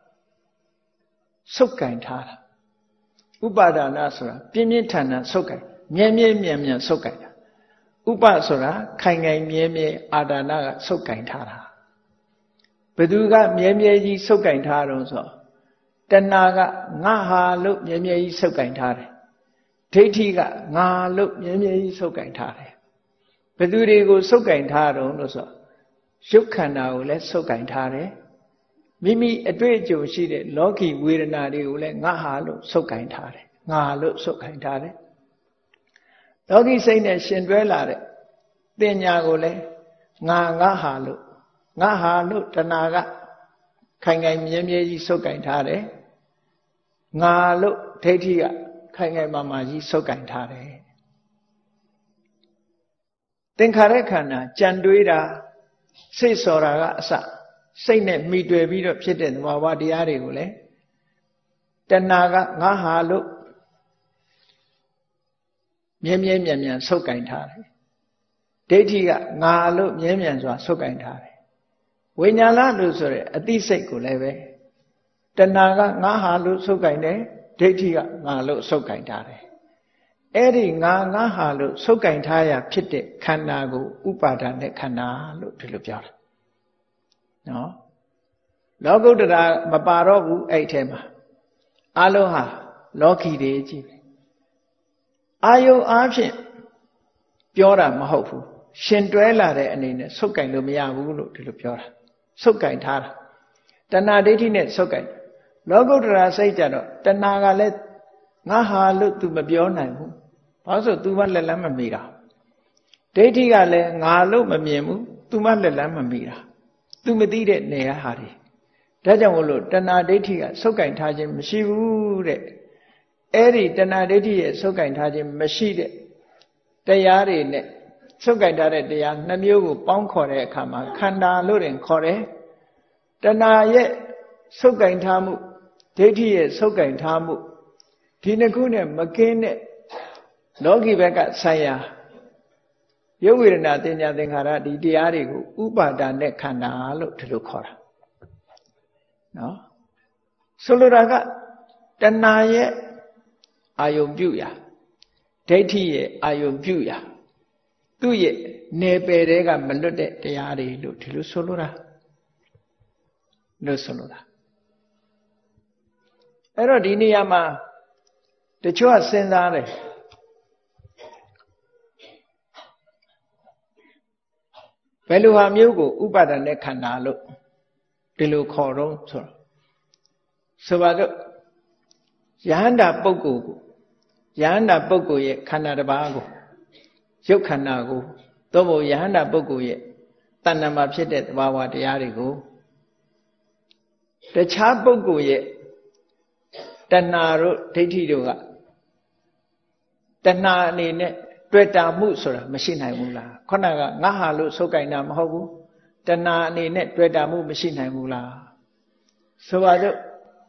ဆုပ်ကင်ထားတာဥပါဒနာဆိုတာပြင်းပြင်းထန်ထန်ဆုပ်ကင်မြဲမြဲမြန်မြန်ဆုပ်ကင်တာဥပဆိုတာခိုင်ခိုင်မြဲမြဲအာဒါနကဆုပ်ကင်ထားတာဘယ်သူကမြဲမြဲကြီးဆုပ်ကင်ထားတော့ဆိုတဏှာကငါဟာလို့မြဲမြဲကြီးဆုပ်ကင်ထားတယ်ဒိဋ္ဌိကငါလို့မြဲမြဲကြီးဆုပ်ကင်ထားတယ်ဘယ်သူတွေကိုဆုပ်ကင်ထားတော့လို့ဆိုရုပ်ခန္ဓာကိုလည်းဆုပ်ကင်ထားတယ်မိမိအတွေ့အကြုံရှိတဲ့လောကီဝေဒနာတွေကိုလည်းငါဟာလို့ဆုပ်ကင်ထားတယ်ငါလို့ဆုပ်ကင်ထားတယ်လောကီစိတ်နဲ့ရှင်တွဲလာတဲ့တင်ညာကိုလည်းငါငါဟာလို့ငါဟာလို့တဏှာကခိုင်ခိုင်မြဲမြဲကြီးဆုပ်ကင်ထားတယ်ငါလို့ဒိဋ္ဌိကခိုင်ခိုင်မာမာကြီးဆုပ်ကင်ထားတယ်သင်္ခါရခန္ဓာကြံတွေးတာစိတ်စော်တာကအစစိတ်နဲ့မိတွေ့ပြီးတော့ဖြစ်တဲ့သဘာဝတရားတွေကိုလည်းတဏှာကငါဟာလို့မြဲမြဲမြန်မြန်ဆုပ်ကင်ထားတယ်ဒိဋ္ဌိကငါလို့မြဲမြံစွာဆုပ်ကင်ထားတယ်ဝိညာဏလို့ဆိုရဲအသိစိတ်ကိုလည်းပဲတဏှာကငါဟာလို့ဆုပ်ကင်တယ်ဒိဋ္ဌိကငါလို့ဆုပ်ကင်ထားတယ်အဲ့ဒီငါငါဟာလို့ဆုပ်ကင်ထားရဖြစ်တဲ့ခန္ဓာကိုဥပါဒနဲ့ခန္ဓာလို့ဒီလိုပြောတာနော်လောကုတ္တရာမပါတော့ဘူးအဲ့ထဲမှာအလုံးဟာလောကီတွေကြီးပဲအာယုံအားဖြင့်ပြောတာမဟုတ်ဘူးရှင်တွဲလာတဲ့အနေနဲ့ဆုပ်ကင်လို့မရဘူးလို့ဒီလိုပြောတာဆုပ်ကင်ထားတာတဏှာဒိဋ္ဌိနဲ့ဆုပ်ကင်လောကုတ္တရာစိတ်ကြတော့တဏှာကလည်းငါဟာလို့ तू မပြောနိုင်ဘူးဘာလို့ဆို तू မလက်လန်းမမိတာဒိဋ္ဌိကလည်းငါလို့မမြင်ဘူး तू မလက်လန်းမမိတာ तू မသိတဲ့နေရာဟာတွေဒါကြောင့်မို့လို့တဏှာဒိဋ္ဌိကဆုပ်ကင်ထားခြင်းမရှိဘူးတဲ့အဲ့ဒီတဏှာဒိဋ္ဌိရဲ့ဆုပ်ကင်ထားခြင်းမရှိတဲ့တရားတွေနဲ့ဆုပ်ကင်ထားတဲ့တရားနှစ်မျိုးကိုပေါင်းခေါ်တဲ့အခါမှာခန္ဓာလို့တင်ခေါ်တယ်တဏှာရဲ့ဆုပ်ကင်ထားမှုဒိဋ္ဌိရဲ့ဆုပ်ကင်ထားမှုဒီနှစ်ခုနဲ့မကင်းတဲ့လောကီဘက်ကဆိုင်ရာရုပ်ဝေဒနာသင်ညာသင်္ခါရဒီတရားတွေကိုဥပါဒာနဲ့ခန္ဓာလို့ဒီလိုခေါ်တာနော်ဆိုလိုတာကတဏှာရဲ့အာယုံပြုရာဒိဋ္ဌိရဲ့အာယုံပြုရာသူ့ရဲ့နေပယ်တွေကမလွတ်တဲ့တရားတွေလို့ဒီလိုဆိုလိုတာလို့ဆိုလိုတာအဲ့တော့ဒီနေရာမှာတချို့ကစဉ်းစားတယ်ဘယ်လိုဟာမျိုးကိုဥပါဒနဲ့ခန္ဓာလို့ဒီလိုခေါ်တော့ဆိုတော့ဆိုပါတော့ယဟန္တာပုဂ္ဂိုလ်ကိုယဟန္တာပုဂ္ဂိုလ်ရဲ့ခန္ဓာတစ်ပါးကိုရုပ်ခန္ဓာကိုသို့မဟုတ်ယဟန္တာပုဂ္ဂိုလ်ရဲ့တဏ္ဍာမှာဖြစ်တဲ့သဘာဝတရားတွေကိုတခြားပုဂ္ဂိုလ်ရဲ့တဏှာတို့ဒိဋ္ဌိတို့ကတဏှာအနေနဲ့တွေ့တာမှုဆိုတာမရှိနိုင်ဘူးလားခုနကငါဟာလို့ဆုပ်ကင်တာမဟုတ်ဘူးတဏှာအနေနဲ့တွေ့တာမှုမရှိနိုင်ဘူးလားဆိုပါစို့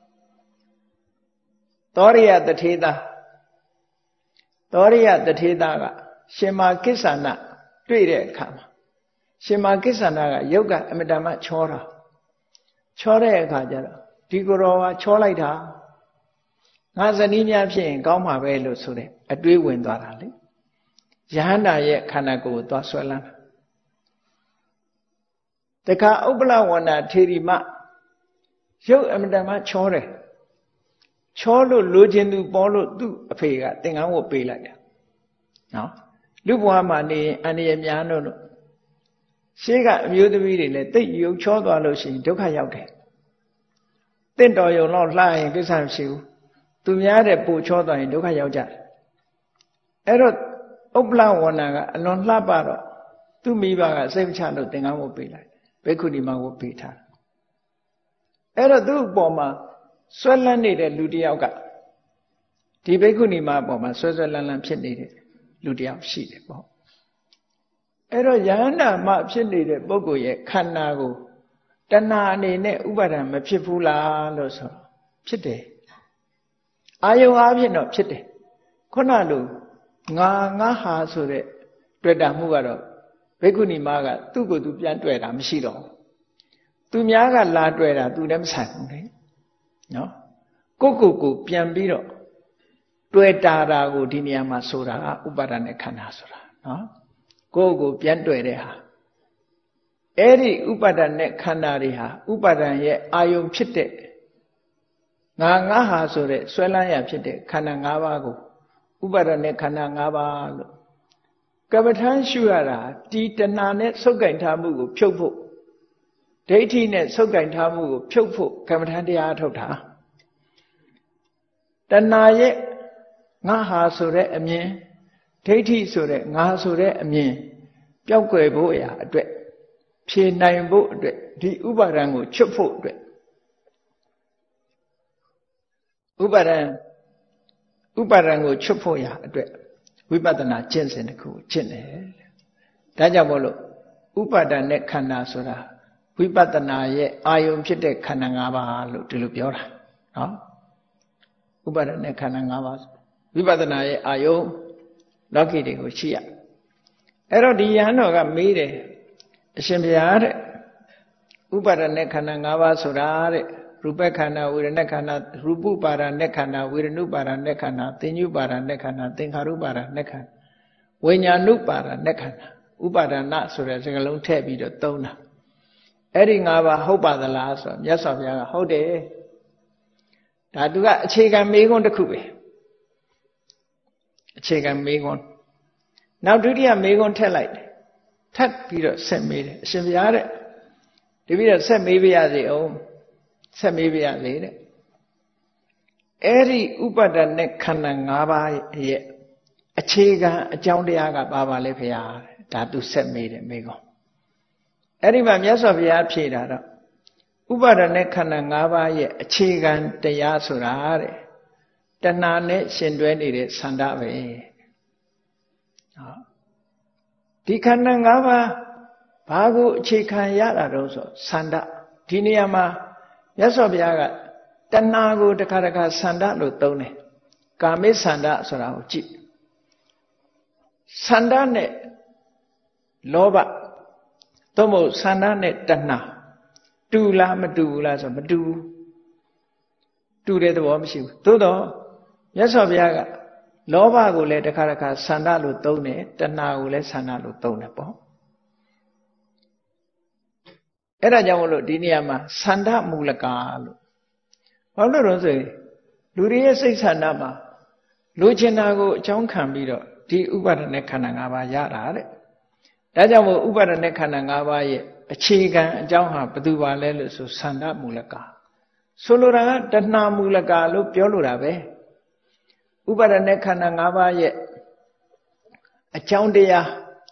သောရိယတထေသာသောရိယတထေသာကရှင်မာကိစ္ဆန္ဒတွေ့တဲ့အခါမှာရှင်မာကိစ္ဆန္ဒကယုတ်ကအမတမချောတာချောတဲ့အခါကျတော့ဒီကိုယ်တော်ကချောလိုက်တာငါဇနီးများဖြစ်ရင်ကောင်းမှာပဲလို့ဆိုတဲ့အတွေးဝင်သွားတာလေယဟန္တာရဲ့ခန္ဓာကိုယ်ကိုသွားဆွဲလန်းတာတခါဥပ္ပလဝန္တာထေရီမရုပ်အမတန်မှချောတယ်ချောလို့လိုချင်သူပေါ်လို့သူ့အဖေကသင်္ကန်းဝတ်ပေးလိုက်တာနော်လူဘဝမှာနေအန္တရာယ်များလို့ရှေးကအမျိုးသမီးတွေလည်းတိတ်ရုပ်ချောသွားလို့ရှိရင်ဒုက္ခရောက်တယ်တင့်တော်ရုံတော့လှရင်ကိစ္စမရှိဘူးသူများတဲ့ပူချောသွားရင်ဒုက္ခရောက်ကြတယ်အဲ့တော့ဥပ္ပလဝဏကအလွန်လှပတော့သူ့မိဘကစိတ်မချလို့သင်္ကန်းဝတ်ပေးလိုက်ဘိက္ခုနီမဝတ်ပေးထားအဲ့တော့သူ့အပေါ်မှာဆွဲလန်းနေတဲ့လူတစ်ယောက်ကဒီဘိက္ခုနီမအပေါ်မှာဆွဲဆွဲလန်းလန်းဖြစ်နေတဲ့လူတစ်ယောက်ရှိတယ်ပေါ့အဲ့တော့ယဟန္တာမဖြစ်နေတဲ့ပုဂ္ဂိုလ်ရဲ့ခန္ဓာကိုတဏှာအနေနဲ့ဥပါဒံမဖြစ်ဘူးလားလို့ဆိုဖြစ်တယ်အာယုံအားဖြင့်တော့ဖြစ်တယ်ခုနလိုငါငါဟာဆိုတဲ့တွေ့တာမှုကတော့ဘိက္ခုနီမကသူ့ကိုယ်သူပြန်တွေ့တာမရှိတော့သူများကလာတွေ့တာသူလည်းမဆိုင်ဘူးလေနော်ကိုကိုကိုပြန်ပြီးတော့တွေ့တာတာကိုဒီနေရာမှာဆိုတာကဥပါဒနဲ့ခန္ဓာဆိုတာနော်ကိုကိုပြန်တွေ့တဲ့ဟာအဲ့ဒီဥပါဒနဲ့ခန္ဓာတွေဟာဥပါဒရဲ့အာယုံဖြစ်တဲ့ငါငါဟာဆိုတဲ့ဆွဲလန်းရဖြစ်တဲ့ခန္ဓာ၅ပါးကိုဥပါဒနဲ့ခန္ဓာ၅ပါးလို့ကမ္မထမ်းရှုရတာဒီတဏှာနဲ့ဆုပ်ကင်ထားမှုကိုဖြုတ်ဖို့ဒိဋ္ဌိနဲ့ဆုပ်ကင်ထားမှုကိုဖြုတ်ဖို့ကမ္မထမ်းတရားထုတ်တာတဏှာရဲ့ငါဟာဆိုတဲ့အမြင်ဒိဋ္ဌိဆိုတဲ့ငါဆိုတဲ့အမြင်ပျောက်ကွယ်ဖို့ရာအတွက်ဖြေနိုင်ဖို့အတွက်ဒီဥပါဒံကိုချွတ်ဖို့အတွက်ဥပါဒံဥပါဒံကိုချွတ်ဖို့ရာအတွက်ဝိပဿနာကျင့်စဉ်တစ်ခုကျင့်တယ်ဒါကြောင့်မို့လို့ဥပါဒံနဲ့ခန္ဓာဆိုတာဝိပဿနာရဲ့အာယုံဖြစ်တဲ့ခန္ဓာ၅ပါးလို့ဒီလိုပြောတာနော်ဥပါဒံနဲ့ခန္ဓာ၅ပါးဝိပဿနာရဲ့အာယုံလောကီတွေကိုရှိရအဲ့တော့ဒီယဟန်တော်ကမေးတယ်အရှင်ဘုရားတဲ့ဥပါဒနဲ့ခန္ဓာ၅ပါးဆိုတာတဲ့ရူပခန္ဓာဝေဒနာခန္ဓာရူပုပါဒနဲ့ခန္ဓာဝေဒနုပါဒနဲ့ခန္ဓာသင်္ညုပါဒနဲ့ခန္ဓာသင်္ခါရုပါဒနဲ့ခန္ဓာဝိညာဏုပါဒနဲ့ခန္ဓာဥပါဒနာဆိုတဲ့စကားလုံးထည့်ပြီးတော့သုံးတာအဲ့ဒီ၅ပါးဟုတ်ပါသလားဆိုတော့မြတ်စွာဘုရားကဟုတ်တယ်ဒါသူကအခြေခံမေးခွန်းတစ်ခုပဲအခြေခံမေးခွန်းနောက်ဒုတိယမေးခွန်းထည့်လိုက်တယ်ထပ်ပြီးတော့ဆက်မေးတယ်အရှင်ဘုရားတဲ့ဒီပြီးတော့ဆက်မေးပြရစီအောင်ဆက်မေးပြရလေတဲ့အဲ့ဒီဥပါဒနဲ့ခန္ဓာ၅ပါးရဲ့အခြေခံအကြောင်းတရားကဘာပါလဲဘုရားဒါသူဆက်မေးတယ်မေးခွန်းအဲ့ဒီမှာမြတ်စွာဘုရားဖြေတာတော့ဥပါဒနဲ့ခန္ဓာ၅ပါးရဲ့အခြေခံတရားဆိုတာတဲ့တဏှာနဲ့ရှင်တွဲနေတဲ့ဆန္ဒပဲဟောဒီခန္ဓာ၅ပါးဘာကိုအခြေခံရတာတော့ဆိုဆန္ဒဒီနေရာမှာမြတ်စွာဘုရားကတဏှာကိုတစ်ခါတစ်ခါဆန္ဒလို့သုံးတယ်ကာမိဆန္ဒဆိုတာကိုကြည့်ဆန္ဒနဲ့လောဘသို့မဟုတ်ဆန္ဒနဲ့တဏှာတူလားမတူဘူးလားဆိုမတူဘူးတူတဲ့သဘောမရှိဘူးသို့တော့မြတ်စွာဘုရားကလောဘကိုလည်းတစ်ခါတစ်ခါဆန္ဒလို့သုံးတယ်တဏှာကိုလည်းဆန္ဒလို့သုံးတယ်ပေါ့အဲ့ဒါကြောင့်မလို့ဒီနေရာမှာဆန္ဒမူလကာလို့ဘာလို့လဲဆိုရင်လူတွေရဲ့စိတ်ဆန္ဒမှာလိုချင်တာကိုအကြောင်းခံပြီးတော့ဒီဥပါဒနဲ့ခန္ဓာ၅ပါးရတာတဲ့ဒါကြောင့်မို့ဥပါဒနဲ့ခန္ဓာ၅ပါးရဲ့အခြေခံအကြောင်းဟာဘယ်သူပါလဲလို့ဆိုဆန္ဒမူလကာဆိုလိုတာကတဏှာမူလကာလို့ပြောလိုတာပဲဥပါဒနဲ့ခန္ဓာ၅ပါးရဲ့အကြောင်းတရား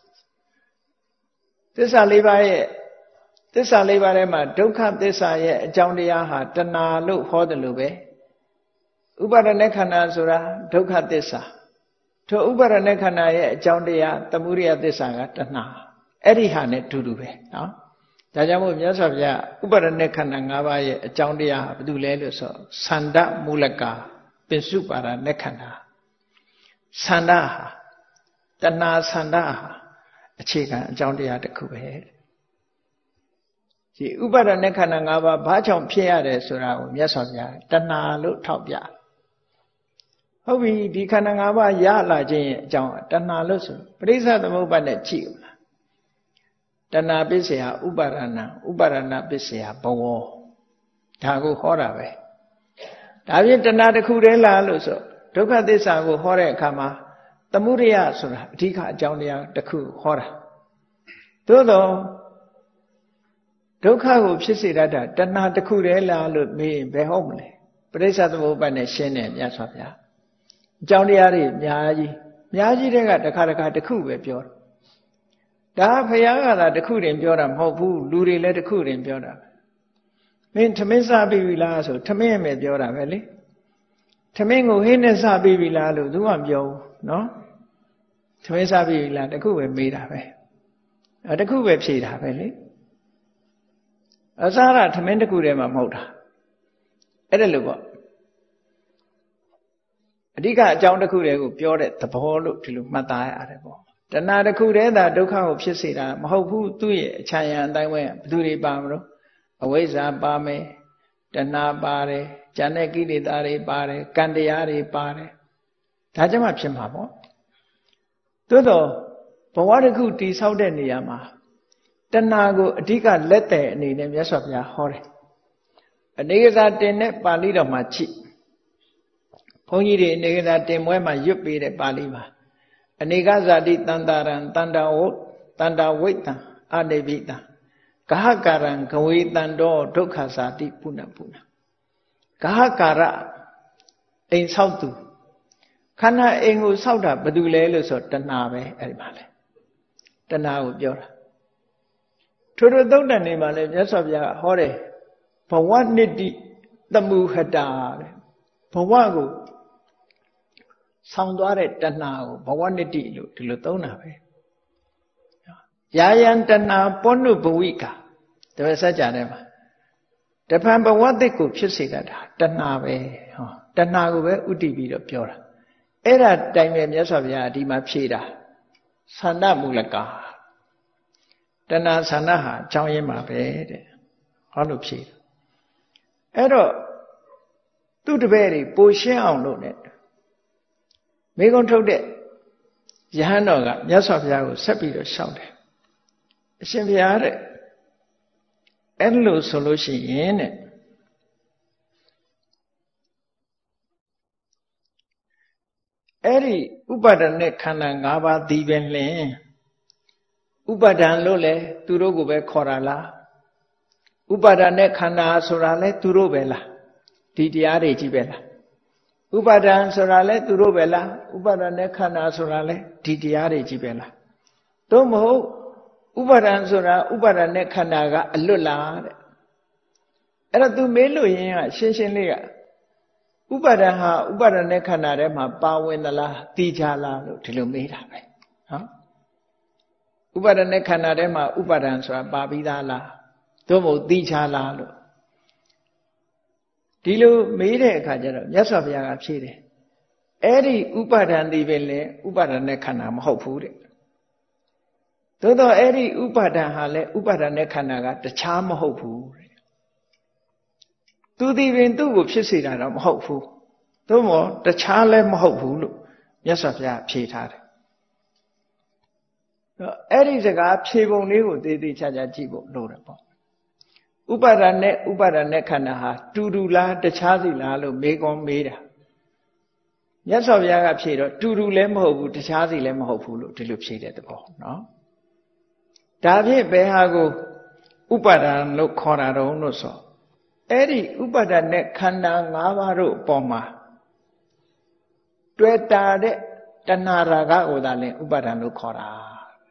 သစ္စာလေးပါးရဲ့သစ္စာလေးပါးထဲမှာဒုက္ခသစ္စာရဲ့အကြောင်းတရားဟာတဏှာလို့ဟောတယ်လို့ပဲဥပါဒနဲ့ခန္ဓာဆိုတာဒုက္ခသစ္စာထိုဥပါဒနဲ့ခန္ဓာရဲ့အကြောင်းတရားသမုဒိယသစ္စာကတဏှာအဲ့ဒီဟာနဲ့တူတူပဲနော်ဒါကြောင့်မို့မြတ်စွာဘုရားဥပါဒနဲ့ခန္ဓာ၅ပါးရဲ့အကြောင်းတရားဟာဘာတူလဲလို့ဆိုသန္ဓမူလကာပစ္စုပါဒနဲ့ခန္ဓာသန္ဓဟာတဏှာသန္ဓဟာအခြေခံအကြောင်းတရားတစ်ခုပဲဒီဥပါဒနဲ့ခန္ဓာ၅ပါးဘာကြောင့်ဖြစ်ရတယ်ဆိုတာကိုမြတ်စွာဘုရားတဏှာလို့ထောက်ပြဟုတ်ပြီဒီခန္ဓာ၅ပါးရလာခြင်းရဲ့အကြောင်းတဏှာလို့ဆိုပရိစ္ဆေသမုပ္ပါဒ်နဲ့ကြည့်ဦးလားတဏှာပစ္စယဥပါဒနာဥပါဒနာပစ္စယဘဝဒါကိုဟောတာပဲဒါဖြင့်တဏှာတစ်ခုတည်းလားလို့ဆိုဒုက္ခသစ္စာကိုဟောတဲ့အခါမှာသမုဒယဆိုတာအဓိကအကြောင်းတရားတစ်ခုဟောတာသို့တော့ဒုက္ခကိုဖြစ်စေတတ်တာတဏှာတစ်ခုတည်းလားလို့မေးရင်ဘယ်ဟုတ်မလဲပရိစ္ဆေသမုပ္ပါဒ်နဲ့ရှင်းတယ်မြတ်စွာဘုရားအကြောင်းတရားတွေအများကြီးအများကြီးတဲ့ကတစ်ခါတစ်ခါတစ်ခုပဲပြောတာဒါဘုရားကသာတစ်ခုတင်ပြောတာမဟုတ်ဘူးလူတွေလည်းတစ်ခုတင်ပြောတာမင်းထမင်းစားပြီးပြီလားဆိုထမင်းပဲပြောတာပဲလေထမင်းကိုဟင်းနဲ့စားပြီးပြီလားလို့သူကပြောဘူးနော်ထမင်းစားပြီးပြီလားတစ်ခုပဲမေးတာပဲအဲတစ်ခုပဲဖြေတာပဲလေအစားရထမင်းတစ်ခုတည်းမှမဟုတ်တာအဲ့ဒါလို့ပေါ့အဓိကအကြောင်းတစ်ခုတည်းကိုပြောတဲ့သဘောလို့ဒီလိုမှတ်သားရတယ်ပေါ့တဏှာတစ်ခုတည်းသာဒုက္ခကိုဖြစ်စေတာမဟုတ်ဘူးသူ့ရဲ့အချမ်းရံအတိုင်းဝဲဘယ်သူတွေပါမလို့အဝိဇ္ဇာပါမယ်တဏှာပါတယ်ဉာဏ်နဲ့ကိလေသာတွေပါတယ်ကံတရားတွေပါတယ်ဒါကြောင့်မှဖြစ်မှာပေါ့သို့တော့ဘဝတစ်ခုတည်ဆောက်တဲ့နေရာမှာတဏှာကိုအဓိကလက်တဲ့အနေနဲ့မြတ်စွာဘုရားဟောတယ်အနေကစားတင်တဲ့ပါဠိတော်မှာကြည့်ဘုန်းကြီးတွေအနေကစားတင်ပွဲမှာရွတ်ပေးတဲ့ပါဠိမှာအနေကဇာတိတန္တာရံတန္တာဝတ်တန္တာဝိတ္တံအနိဗိတံဂဟကာရံဂဝေတံတောဒုက္ခဇာတိပုဏ္ဏပုဏ္ဏဂဟကာရအိမ်ဆောက်သူခန္ဓာအိမ်ကိုဆောက်တာဘယ်သူလဲလို့ဆိုတဏှာပဲအဲ့ဒီမှာလဲတဏှာကိုပြောတာထိုတို့သုတ်တန်နေမှာလဲမြတ်စွာဘုရားဟောတယ်ဘဝနိတ္တိတမှုဟတာတဲ့ဘဝကိုဆောင်းသွားတဲ့တဏှာကိုဘဝနိတ္တိလို့ဒီလိုသုံးတာပဲယာယံတဏှာပောနုဘဝိကာတပည့်စัจ जा ထဲမှာတဖန်ဘဝသစ်ကိုဖြစ်စေတတ်တာတဏှာပဲဟောတဏှာကိုပဲဥတည်ပြီးတော့ပြောတာအဲ့ဒါတိုင်ပဲမြတ်စွာဘုရားဒီမှာဖြေတာသန္တမူလကာတဏှာသန္တဟာအကြောင်းရင်းမှာပဲတဲ့ဟောလို့ဖြေအဲ့တော့သူ့တပည့်တွေပိုရှင်းအောင်လို့ ਨੇ မိဂုံထုတ်တဲ့ယဟန်တော်ကမြတ်စွာဘုရားကိုဆက်ပြီးတော့ရှောက်တယ်အရှင်ဘုရားတဲ့အဲ့လိုဆိုလို့ရှိရင်တဲ့အဲ့ဒီဥပါဒณะခန္ဓာ၅ပါးဒီပင်လင်ဥပါဒံလို့လဲသူတို့ကိုပဲခေါ်တာလားဥပါဒณะခန္ဓာဆိုတာလဲသူတို့ပဲလားဒီတရားတွေကြီးပဲလားဥပါဒံဆိုတာလဲသူတို့ပဲလားဥပါဒณะခန္ဓာဆိုတာလဲဒီတရားတွေကြီးပဲလားသို့မဟုတ်ဥပါဒံဆိုတာဥပါဒณะခန္ဓာကအလွတ်လားတဲ့အဲ့တော့သူမေးလို့ရင်ကရှင်းရှင်းလေးကဥပါဒံဟာဥပါဒณะခန္ဓာထဲမှာပါဝင်သလားသိကြလားလို့ဒီလိုမေးတာပဲနော်ဥပါဒณะခန္ဓာထဲမှာဥပါဒံဆိုတာပါပြီးသားလားသို့မဟုတ်သိကြလားလို့ဒီလိုမေးတဲ့အခါကျတော့မြတ်စွာဘုရားကဖြေတယ်အဲ့ဒီဥပါဒံဒီပဲလေဥပါဒณะခန္ဓာမဟုတ်ဘူးတဲ့သို့တော့အဲ့ဒီဥပါဒံဟာလေဥပါဒณะခန္ဓာကတခြားမဟုတ်ဘူးတဲ့သူဒီပင်သူ့ကိုဖြစ်စေတာတော့မဟုတ်ဘူးသို့မောတခြားလည်းမဟုတ်ဘူးလို့မြတ်စွာဘုရားဖြေထားတယ်အဲ့ဒီစကားဖြေပုံလေးကိုသေသေးချာချာကြည့်ဖို့လိုတယ်ပေါ့ဥပါဒနဲ့ဥပါဒနဲ့ခန္ဓာဟာတူတူလားတခြားစီလားလို့မေးကောမေးတာမြတ်စွာဘုရားကဖြေတော့တူတူလည်းမဟုတ်ဘူးတခြားစီလည်းမဟုတ်ဘူးလို့ဒီလိုဖြေတဲ့သဘောနော်ဒါဖြင့်ဘယ်ဟာကိုဥပါဒံလို့ခေါ်တာတော့လို့ဆိုအဲ့ဒီဥပါဒနဲ့ခန္ဓာ၅ပါးတို့အပေါ်မှာတွေ့တာတဲ့တဏှာရာဂကိုသာလဲဥပါဒံလို့ခေါ်တာ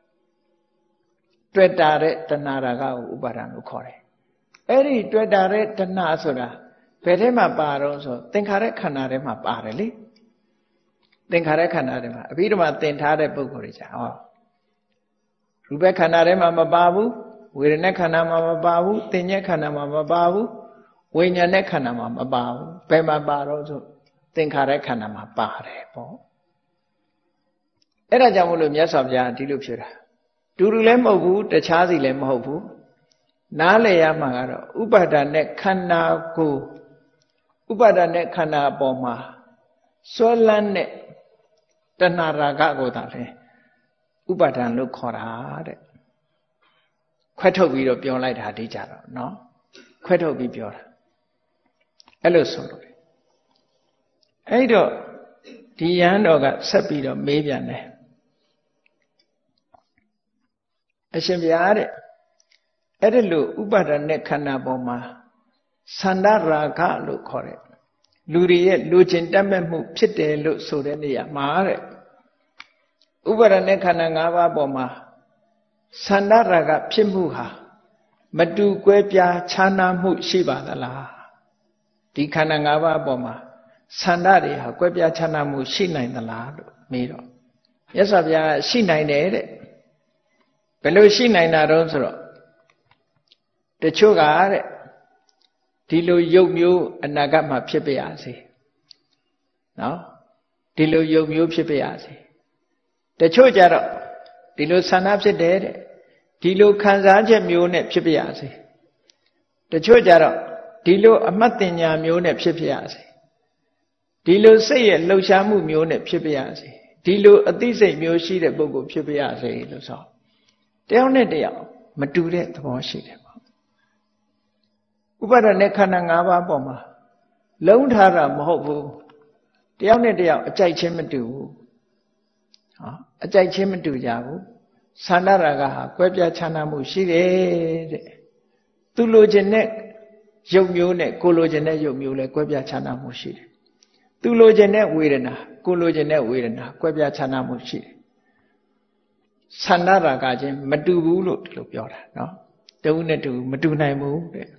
တွေ့တာတဲ့တဏှာရာဂကိုဥပါဒံလို့ခေါ်တယ်အဲ့ဒီတွေ့တာတဲ့တဏှာဆိုတာဘယ်ထဲမှာပါတော့ဆိုသင်္ခါရခန္ဓာထဲမှာပါတယ်လေသင်္ခါရခန္ဓာထဲမှာအဘိဓမ္မာသင်ထားတဲ့ပုဂ္ဂိုလ်တွေကြာဟောရူပခန္ဓာထဲမှာမပါဘူးဝေဒနာခန္ဓာမှာမပါဘူးသင်ညက်ခန္ဓာမှာမပါဘူးဝိညာဉ်နဲ့ခန္ဓာမှာမပါဘူးဘယ်မှာပါတော့ဆိုသင်္ခါရခန္ဓာမှာပါတယ်ပေါ့အဲ့ဒါကြောင့်မလို့မြတ်စွာဘုရားဒီလိုပြောတာတူတူလည်းမဟုတ်ဘူးတခြားစီလည်းမဟုတ်ဘူးနားလည်ရမှာကတော့ဥပါဒနဲ့ခန္ဓာကိုဥပါဒနဲ့ခန္ဓာအပေါ်မှာစွဲလန်းတဲ့တဏှာရာဂကိုသာလဲဥပါဒံလို့ခေါ်တာတဲ့ခွဲထုတ်ပြီးတော့ပြောလိုက်တာဒီကြတော့เนาะခွဲထုတ်ပြီးပြောတာအဲ့လိုဆိုလို့အဲ့တော့ဒီယဟန်တော်ကဆက်ပြီးတော့မေးပြန်တယ်အရှင်ဘုရားတဲ့အဲ့ဒါလို့ဥပါဒณะခန္ဓာပေါ်မှာသန္တာရာဂလို့ခေါ်တယ်လူတွေရဲ့လူချင်းတက်မဲ့မှုဖြစ်တယ်လို့ဆိုတဲ့နေရာမှာတဲ့ဥပါဒณะခန္ဓာ၅ပါးပေါ်မှာသန္တာရာဂဖြစ်မှုဟာမတူကွဲပြားခြားနားမှုရှိပါသလားဒီခန္ဓာ၅ပါးပေါ်မှာသန္တာတွေဟာကွဲပြားခြားနားမှုရှိနိုင်သလားလို့မေးတော့မြတ်စွာဘုရားရှိနိုင်တယ်တဲ့ဘယ်လိုရှိနိုင်တာတော့ဆိုတော့တချို့ကတဲ့ဒီလိုယုတ်မျိုးအနာဂတ်မှာဖြစ်ပြရစေနော်ဒီလိုယုတ်မျိုးဖြစ်ပြရစေတချို့ကြတော့ဒီလိုဆန္ဒဖြစ်တယ်တဲ့ဒီလိုခံစားချက်မျိုးနဲ့ဖြစ်ပြရစေတချို့ကြတော့ဒီလိုအမှတ်တင်ညာမျိုးနဲ့ဖြစ်ပြရစေဒီလိုစိတ်ရဲ့လှုပ်ရှားမှုမျိုးနဲ့ဖြစ်ပြရစေဒီလိုအသိစိတ်မျိုးရှိတဲ့ပုဂ္ဂိုလ်ဖြစ်ပြရစေလို့ဆိုတယောက်နဲ့တယောက်မတူတဲ့သဘောရှိတယ်ပေါ့ဥပါဒณะခန္ဓာ၅ပါးပေါ်မှာလုံးထားတာမဟုတ်ဘူးတယောက်နဲ့တယောက်အကြိုက်ချင်းမတူဘူးဟောအကြိုက်ချင်းမတူကြဘူးသန္တာရာဂဟာကွဲပြားခြားနားမှုရှိတယ်တဲ့သူလိုချင်တဲ့ရုပ်မျိုးနဲ့ကိုလိုချင်တဲ့ရုပ်မျိုးလည်းကွဲပြားခြားနားမှုရှိတယ်သူလိုချင်တဲ့ဝေဒနာကိုလိုချင်တဲ့ဝေဒနာကွဲပြားခြားနားမှုရှိတယ်သန္တာရာဂချင်းမတူဘူးလို့ဒီလိုပြောတာနော်တဦးနဲ့တူမတူနိုင်ဘူးတဲ့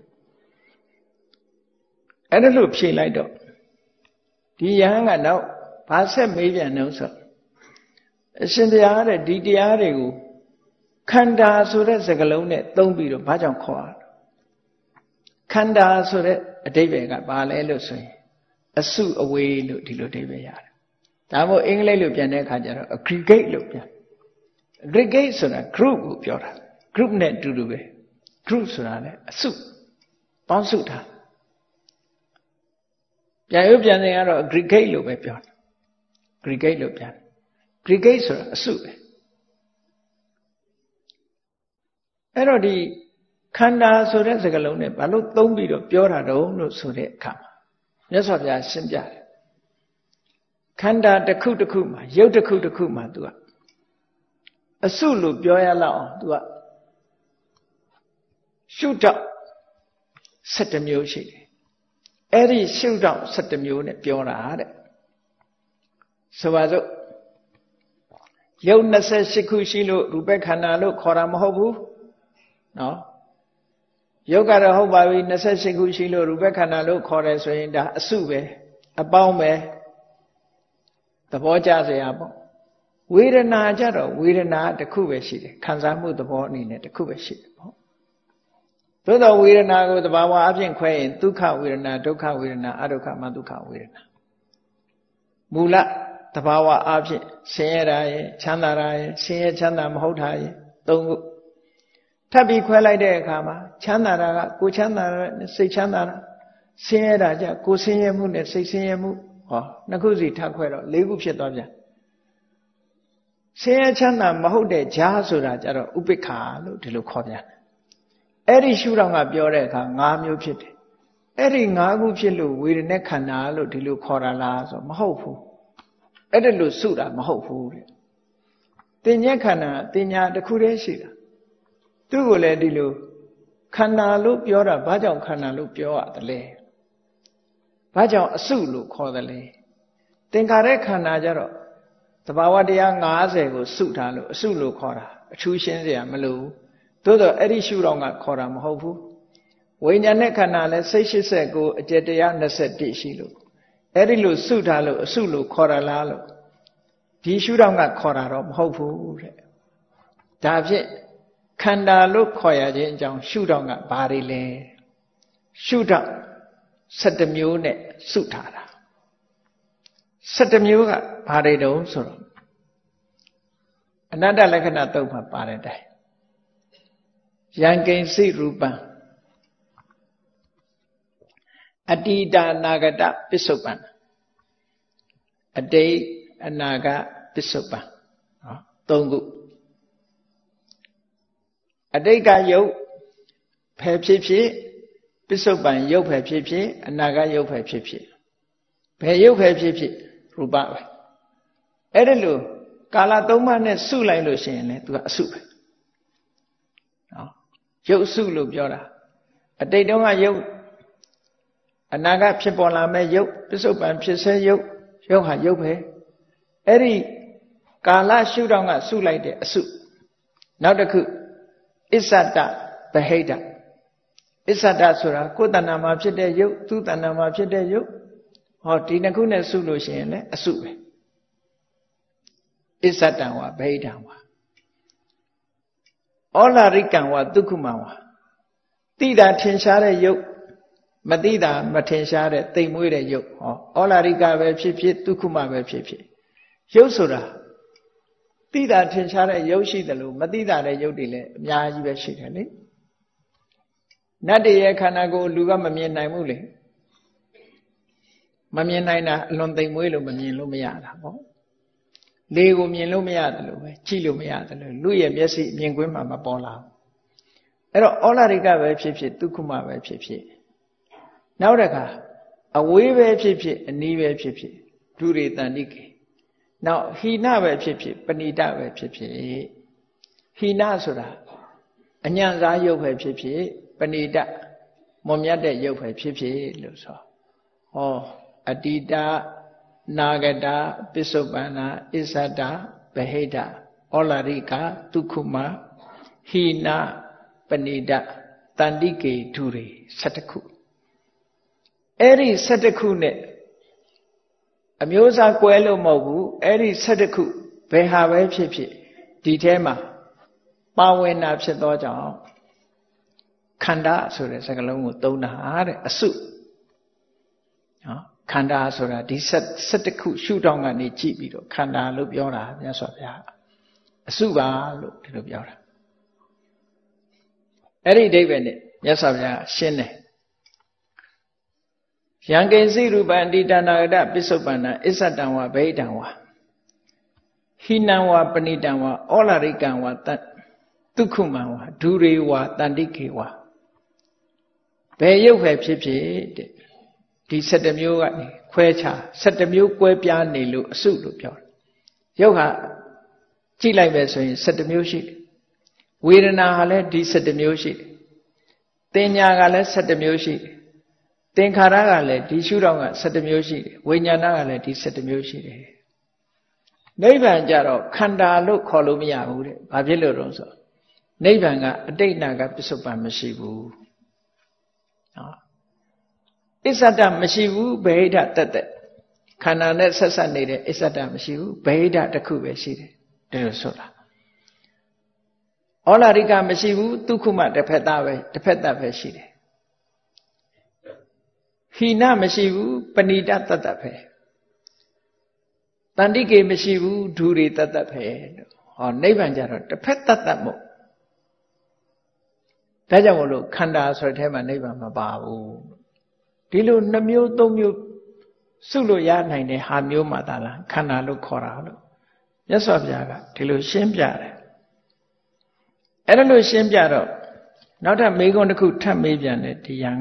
အဲ့ဒါလို့ဖြေလိုက်တော့ဒီယဟန်ကနောက်ဘာဆက်မေးပြန်လို့ဆိုအရှင်ဘုရားတဲ့ဒီတရားတွေကိုခန္ဓာဆိုတဲ့စကားလုံးနဲ့သုံးပြီးတော့ဘာကြောင့်ခေါ်ရလဲခန္ဓာဆိုတဲ့အဓိပ္ပာယ်ကဘာလဲလို့ဆိုရင်အစုအဝေးလို့ဒီလိုအဓိပ္ပာယ်ရတယ်ဒါမို့အင်္ဂလိပ်လိုပြန်တဲ့အခါကျတော့ aggregate လို့ပြန် aggregate ဆိုတာ group ကိုပြောတာ group နဲ့အတူတူပဲ group ဆိုတာလည်းအစုပေါင်းစုထားပြန်ရုပ်ပြန်စဉ်ကတော့ aggregate လို့ပဲပြောတယ် aggregate လို့ပြန် aggregate ဆိုတာအစုပဲအဲ့တော့ဒီခန္ဓာဆိုတဲ့စကားလုံးနဲ့ဘာလို့သုံးပြီးတော့ပြောတာတုံးလို့ဆိုတဲ့အခါမှာမြတ်စွာဘုရားရှင်းပြတယ်ခန္ဓာတစ်ခုတစ်ခုမှာရုပ်တစ်ခုတစ်ခုမှာ तू ကအစုလို့ပြောရလောက်အောင် तू ကရှုထောင့်၁၁မျိုးရှိတယ်အဲ့ဒီရှုထောင့်၁၁မျိုးနဲ့ပြောတာတဲ့ဆိုပါစို့ရုပ်၂၈ခုရှိလို့ရူပခန္ဓာလို့ခေါ်တာမဟုတ်ဘူးနော်ရုပ်ကတော့ဟုတ်ပါပြီ၂၈ခုရှိလို့ရူပခန္ဓာလို့ခေါ်တယ်ဆိုရင်ဒါအစုပဲအပေါင်းပဲသဘောကျစရာပေါ့ဝေဒနာကြတော့ဝေဒနာတစ်ခုပဲရှိတယ်ခံစားမှုသဘောအနေနဲ့တစ်ခုပဲရှိတယ်ပေါ့သို့တော့ဝေဒနာကိုသဘာဝအပြင်ခွဲရင်ဒုက္ခဝေဒနာဒုက္ခဝေဒနာအဒုက္ခမဒုက္ခဝေဒနာမူလသဘာဝအပြင်ဆင်းရဲတာရဲ့ချမ်းသာတာရဲ့ဆင်းရဲချမ်းသာမဟုတ်တာရဲ့သုံးခုထပ်ပြီးခွဲလိုက်တဲ့အခါမှာချမ်းသာတာကကိုချမ်းသာတာနဲ့စိတ်ချမ်းသာတာဆင်းရဲတာကြကိုဆင်းရဲမှုနဲ့စိတ်ဆင်းရဲမှုဟောနှစ်ခုစီထပ်ခွဲတော့လေးခုဖြစ်သွားပြန်ဆင်းရဲချမ်းသာမဟုတ်တဲ့ဈာဆိုတာကြတော့ဥပိ္ပခာလို့ဒီလိုခေါ်ပြန်တယ်အဲ့ဒီရှုထောင့်ကပြောတဲ့အခါ၅မျိုးဖြစ်တယ်အဲ့ဒီ၅ခုဖြစ်လို့ဝေဒနာခန္ဓာလို့ဒီလိုခေါ်တာလားဆိုမဟုတ်ဘူးအဲ့ဒါလို့စုတာမဟုတ်ဘူးတဲ့တင်ညက်ခန္ဓာတင်ညာတစ်ခုတည်းရှိတာသူ့ကိုလည်းဒီလိုခန္ဓာလို့ပြောတာဘာကြောင့်ခန္ဓာလို့ပြောရတယ်လဲဘာကြောင့်အစုလို့ခေါ်တယ်လဲသင်္ခါရခန္ဓာကြတော့သဘာဝတရား၅၀ကိုစုထားလို့အစုလို့ခေါ်တာအထူးရှင်းစရာမလိုဘူးသို့တော့အဲ့ဒီရှုထောင့်ကခေါ်တာမဟုတ်ဘူးဝိညာဉ်နဲ့ခန္ဓာလည်းစိတ်၈၉အကျက်တရား၂၁ရှိလို့အဲ့ဒီလိုစုထားလို့အစုလို့ခေါ်ရလားလို့ဒီရှုထောင့်ကခေါ်တာတော့မဟုတ်ဘူးတဲ့ဒါဖြင့်ခန္ဓာလို့ခေါ်ရခြင်းအကြောင်းရှုထောင့်ကဘာတွေလဲရှုထောင့်၁၁မျိုးနဲ့စုထားတာ၁၁မျိုးကဘာတွေတုံးဆိုတော့အနတ္တလက္ခဏာတုတ်မှာပါတဲ့အတိုင်းယံကိဉ္စိရူပံအတ္တိတနာဂတပစ္စုပ္ပန်အတိတ်အနာဂတ်ပစ္စုပ္ပန်နော်သုံးခုအတိတ်ကယုတ်ဖယ်ဖြစ်ဖြစ်ပစ္စုပန်ရုပ်ပဲဖြစ်ဖြစ်အနာဂတ်ရုပ်ပဲဖြစ်ဖြစ်ဘယ်ရုပ်ပဲဖြစ်ဖြစ်ရူပပဲအဲ့ဒါလို့ကာလသုံးပါးနဲ့စုလိုက်လို့ရှိရင်လေသူကအစုပဲနော်ရုပ်စုလို့ပြောတာအတိတ်တုန်းကရုပ်အနာဂတ်ဖြစ်ပေါ်လာမဲ့ရုပ်ပစ္စုပန်ဖြစ်စေရုပ်ရုပ်ဟာရုပ်ပဲအဲ့ဒီကာလရှုထောင့်ကစုလိုက်တဲ့အစုနောက်တစ်ခုအစ္ဆတဗဟိတအစ္ဆတဆိုတာကိုယ်တဏ္ဍာမှာဖြစ်တဲ့ရုပ်သူတဏ္ဍာမှာဖြစ်တဲ့ရုပ်ဟောဒီနှစ်ခုနဲ့စုလို့ရှိရင်လည်းအစုပဲအစ္ဆတံဝဗဟိတံဝဩလာရိကံဝဒုက္ခမံဝတိတာထင်ရှားတဲ့ရုပ်မတိတာမထင်ရှားတဲ့တိမ်မွေးတဲ့ရုပ်ဟောဩလာရိကပဲဖြစ်ဖြစ်ဒုက္ခမပဲဖြစ်ဖြစ်ရုပ်ဆိုတာတိတာထင်ရှားတဲ့ရုပ်ရှိတယ်လို့မတိတာတဲ့ရုပ်တွေလည်းအများကြီးပဲရှိတယ်လေနတ်တွေရဲ့ခန္ဓာကိုယ်လူကမမြင်နိုင်ဘူးလေမမြင်နိုင်တာအလွန်သိမ်မွေးလို့မမြင်လို့မရတာပေါ့လေကိုမြင်လို့မရတယ်လို့ပဲကြည့်လို့မရတယ်လို့လူရဲ့မျက်စိမြင်ကွင်းမှာမပေါ်လာဘူးအဲ့တော့ဩလာရိကပဲဖြစ်ဖြစ်ဒုက္ခမပဲဖြစ်ဖြစ်နောက်တစ်ခါအဝေးပဲဖြစ်ဖြစ်အနီးပဲဖြစ်ဖြစ်ဒုရေတန်တိကေနောက်ဟိနပဲဖြစ်ဖြစ်ပဏိတပဲဖြစ်ဖြစ်ဟိနဆိုတာအညံ့စားရုပ်ပဲဖြစ်ဖြစ်ပဏိတမွန်မြတ်တဲ့ရုပ်ပဲဖြစ်ဖြစ်လို့ဆိုဟောအတ္တိတနာဂတပစ္စုပန္နာအစ္ဆတဗဟိတဩလာရိကဒုက္ခမဟိနပဏိတတန္တိကေဒုရေဆယ်ခုအဲ့ဒီဆယ်ခုနဲ့အမျိုးအစားကွဲလို့မဟုတ်ဘူးအဲ့ဒီဆယ်ခုဘယ်ဟာပဲဖြစ်ဖြစ်ဒီထဲမှာပါဝင်တာဖြစ်သောကြောင့်ခန္ဓာဆိုတဲ့စကားလုံးကိုသုံးတာတဲ့အစုနော်ခန္ဓာဆိုတာဒီဆယ်ခုရှုထောင့်ကနေကြည့်ပြီးတော့ခန္ဓာလို့ပြောတာမြတ်စွာဘုရားအစုပါလို့ဒီလိုပြောတာအဲ့ဒီအဓိပ္ပာယ်နဲ့မြတ်စွာဘုရားရှင်းတယ်ယံကေစီရူပံတိတနာဂတပစ္စုပန္နအစ္ဆတံဝဗဟိတံဝဟိနံဝပဏိတံဝဩလာရိကံဝတဒုက္ခမံဝဒုရေဝတန္တိကေဝဘယ်ရုပ်ပဲဖြစ်ဖြစ်တဲ့ဒီဆယ်တစ်မျိုးကနေခွဲခြားဆယ်တစ်မျိုးကွဲပြားနေလို့အစုလို့ပြောတယ်ရုပ်ဟာကြည့်လိုက်ပဲဆိုရင်ဆယ်တစ်မျိုးရှိတယ်ဝေဒနာဟာလည်းဒီဆယ်တစ်မျိုးရှိတယ်တင်ညာကလည်းဆယ်တစ်မျိုးရှိတယ်သင်္ခါရကလည်းဒီရှုထောင့်ကဆယ်တစ်မျိုးရှိတယ်ဝိညာဏကလည်းဒီဆယ်တစ်မျိုးရှိတယ်နိဗ္ဗာန်ကြတော့ခန္ဓာလို့ခေါ်လို့မရဘူးတဲ့ဘာဖြစ်လို့တော့ဆိုနိဗ္ဗာန်ကအတိတ်နာကပစ္စုပန်မရှိဘူးနော်အစ္ဆဒမရှိဘူးဗဟိတတက်တက်ခန္ဓာနဲ့ဆက်ဆက်နေတဲ့အစ္ဆဒမရှိဘူးဗဟိတတစ်ခုပဲရှိတယ်ဒါလို့ဆိုတာဩလာရိကမရှိဘူးဒုက္ခမတစ်ဖက်သားပဲတစ်ဖက်သက်ပဲရှိတယ်ဟိနမရှိဘူးပဏိတတတ်တတ်ပဲတန္တိကေမရှိဘူးဒုရေတတ်တတ်ပဲလို့ဟောနိဗ္ဗာန်ကြတော့တစ်ဖက်တတ်တတ်မို့ဒါကြောင့်မလို့ခန္ဓာဆိုတဲ့ထဲမှာနိဗ္ဗာန်မပါဘူးဒီလိုနှမျိုးသုံးမျိုးစုလို့ရနိုင်တဲ့ဟာမျိုးမှသာလားခန္ဓာလို့ခေါ်တာလို့မြတ်စွာဘုရားကဒီလိုရှင်းပြတယ်အဲ့ဒါလို့ရှင်းပြတော့နောက်ထပ်မေးခွန်းတစ်ခုထပ်မေးပြန်တယ်ဒီယံက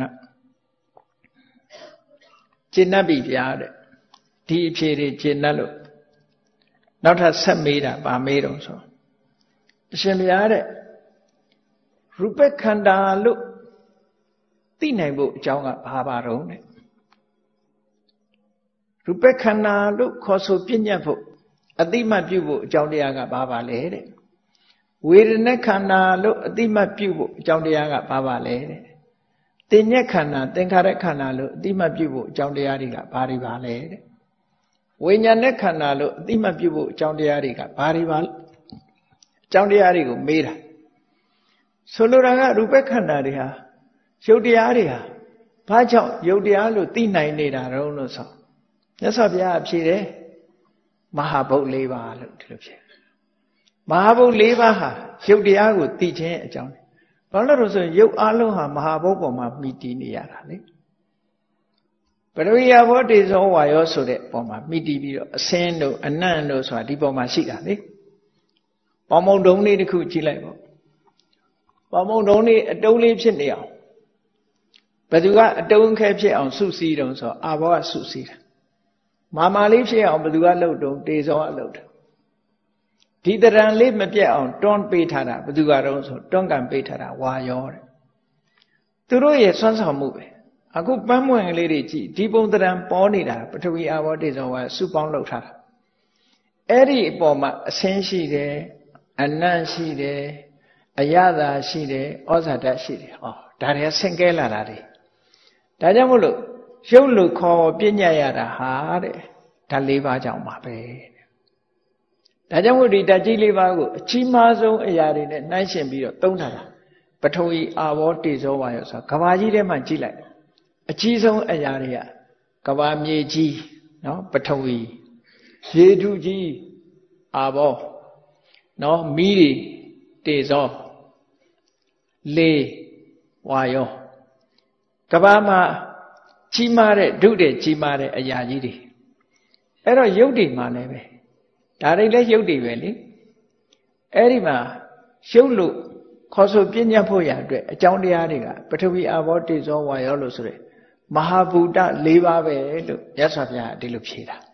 ကျင့်တတ်ပြီဗျာတဲ့ဒီအဖြေတွေကျင့်တတ်လို့နောက်ထပ်ဆက်မေးတာဗာမေးတော့ဆိုအရှင်ဘုရားတဲ့ရူပခန္ဓာလို့သိနိုင်ဖို့အကြောင်းကဘာပါတော့တဲ့ရူပခန္ဓာလို့ခေါ်ဆိုပြညတ်ဖို့အတိမတ်ပြုဖို့အကြောင်းတရားကဘာပါလဲတဲ့ဝေဒနာခန္ဓာလို့အတိမတ်ပြုဖို့အကြောင်းတရားကဘာပါလဲတဲ့တင်ညက်ခန္ဓာသင်္ခါရခန္ဓာလို့အတိမတ်ပြုဖို့အကြောင်းတရားတွေကဘာတွေပါလဲတဲ့ဝိညာဉ်နဲ့ခန္ဓာလို့အတိမတ်ပြုဖို့အကြောင်းတရားတွေကဘာတွေပါအကြောင်းတရားတွေကိုမေးတာဆိုလိုတာကရူပခန္ဓာတွေဟာရုပ်တရားတွေဟာဘာကြောင့်ရုပ်တရားလို့သိနိုင်နေတာတုံးလို့ဆိုမြတ်စွာဘုရားဖြေတယ်မဟာဘုတ်၄ပါးလို့ဒီလိုဖြေမဟာဘုတ်၄ပါးဟာရုပ်တရားကိုသိခြင်းအကြောင်းဘာလို့လဲဆိုရင်ရုပ်အလုံးဟာမဟာဘုတ်ပေါ်မှာမိတည်နေရတာလေပရဝိယဘောတေဇောဝါယောဆိုတဲ့ပေါ်မှာမိတည်ပြီးတော့အစင်းတို့အနံ့တို့ဆိုတာဒီပေါ်မှာရှိတာလေပေါမုံတုံးလေးတစ်ခုကြည့်လိုက်ပေါ့ပေါမုံတုံးလေးအတုံးလေးဖြစ်နေအောင်ဘယ်သူကအတုံးခဲဖြစ်အောင်စုစည်းတုံးဆိုအာဘောကစုစည်းတာမာမာလေးဖြစ်အောင်ဘယ်သူကလှုပ်တုံးတေဇောကလှုပ်တာဒီတရံလေးမပြတ်အောင်တွန်းပေးထားတာဘယ်သူကတော့ဆိုတွန်းကန်ပေးထားတာဝါယောတဲ့သူတို့ရဲ့စွမ်းဆောင်မှုပဲအခုပန်းမွင့်ကလေးတွေကြည့်ဒီပုံတရံပေါ်နေတာပထဝီအာဘောတေဇောဝါစုပေါင်းလှုပ်ထားတာအဲ့ဒီအပေါ်မှာအဆင်းရှိတယ်အနံ့ရှိတယ်အယတာရှိတယ်ဩဇာတရှိတယ်ဟောဒါတွေကဆင့်ကဲလာတာတွေဒါကြောင့်မို့လို့ရုပ်လို့ခေါ်ပြညတ်ရတာဟာတဲ့ဓာတ်လေးပါးကြောင့်ပါပဲဒါကြောင့်မို့ဒီဓာတ်ကြီးလေးပါးကိုအကြီးမားဆုံးအရာတွေနဲ့နှိုင်းယှဉ်ပြီးတော့သုံးထားတာပထဝီအာဘောတေဇောဝါယောဆိုတာကဘာကြီးထဲမှာကြည့်လိုက်အကြီးဆုံးအရာတွေကကဘာမြေကြီးနော်ပထဝီရေထုကြီးအာဘောနော်မီးတွေတေဇောလေဝါယောကဘာမှာကြီးမားတဲ့ဒုတဲ့ကြီးမားတဲ့အရာကြီးတွေအဲ့တော့ယုတ်တွေမှာလည်းပဲဒါတွေလည်းယုတ်တွေပဲလေအဲ့ဒီမှာရုပ်လို့ခေါ်ဆိုပြညတ်ဖို့ရအတွက်အကြောင်းတရားတွေကပထဝီအာဘောတေဇောဝါယောလို့ဆိုရယ်မဟာဘူတ၄ပါးပဲလို့ရသော်ဗျာဒီလိုဖြေတာ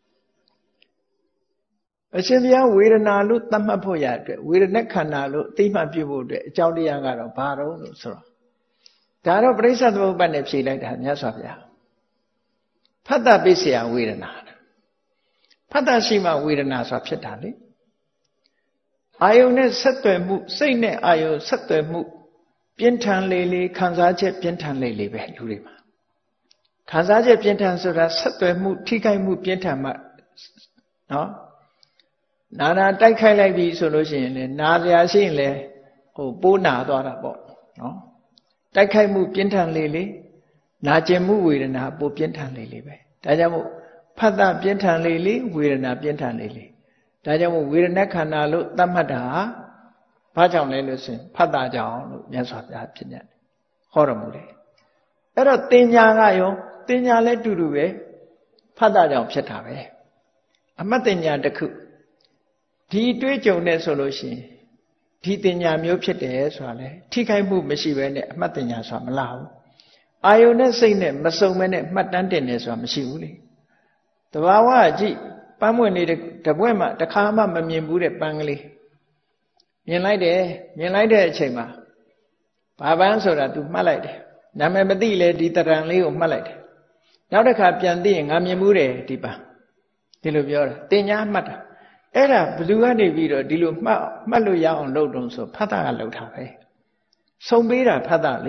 အရှင်ဘုရားဝေဒနာလို့သတ်မှတ်ဖို့ရအတွက်ဝေဒနာခန္ဓာလို့အသိမှတ်ပြုဖို့အတွက်အကြောင်းတရားကတော့ဘာတော့လို့ဆိုတော့ဒါတော့ပရိစ္ဆေသမုပ္ပါဒ်နဲ့ဖြေလိုက်တာမြတ်စွာဘုရားဖတ်တာပိစ္ဆေယဝေဒနာဖတ်တာရှိမှဝေဒနာဆိုတာဖြစ်တာလေအာယုန်နဲ့ဆက်သွယ်မှုစိတ်နဲ့အာယုန်ဆက်သွယ်မှုပြင်းထန်လေလေခံစားချက်ပြင်းထန်လေလေပဲလူတွေမှာခံစားချက်ပြင်းထန်ဆိုတာဆက်သွယ်မှုထိခိုက်မှုပြင်းထန်မှနော်နာနာတိုက်ခိုက်လိုက်ပြီဆိုလို့ရှိရင်လည်းနာစရာရှိရင်လည်းဟိုပိုးနာသွားတာပေါ့နော်တိုက်ခိုက်မှုပြင်းထန်လေလေနာကျင်မှုဝေဒနာပိုပြင်းထန်လေလေပဲဒါကြောင့်မို့ဖတ်တာပြင်းထန်လေလေဝေဒနာပြင်းထန်လေလေဒါကြောင့်မို့ဝေဒနာခန္ဓာလို့သတ်မှတ်တာဘာကြောင့်လဲလို့ဆိုရင်ဖတ်တာကြောင့်လို့မြတ်စွာဘုရားဖြစ်ညတ်ဟောတော်မူတယ်အဲ့တော့တင်ညာကရောတင်ညာလည်းတူတူပဲဖတ်တာကြောင့်ဖြစ်တာပဲအမှတ်တင်ညာတစ်ခုဒီတွေးကြုံတဲ့ဆိုလို့ရှိရင်ဒီတင်ညာမျိုးဖြစ်တယ်ဆိုတာလေထိခိုက်မှုမရှိဘဲနဲ့အမှတ်တင်ညာဆိုတာမလာဘူးအာယုန်နဲ့စိတ်နဲ့မစုံဘဲနဲ့မှတ်တမ်းတင်တယ်ဆိုတာမရှိဘူးလေတဘာဝကြည့်ပန်းမွင့်နေတဲ့တပွက်မှတခါမှမမြင်ဘူးတဲ့ပန်းကလေးမြင်လိုက်တယ်မြင်လိုက်တဲ့အချိန်မှာဘာပန်းဆိုတာ तू မှတ်လိုက်တယ်နာမည်မသိလေဒီတရံလေးကိုမှတ်လိုက်တယ်နောက်တစ်ခါပြန်သိရင်ငါမြင်ဘူးတယ်ဒီပန်းဒီလိုပြောတာတင်ညာမှတ်တာအဲ့ဒါဘယ်သူကနေပြီးတော့ဒီလိုမှတ်မှတ်လို့ရအောင်လုပ်တုံးဆိုဖတ်တာကလုပ်တာပဲစုံပေးတာဖတ်တာလေ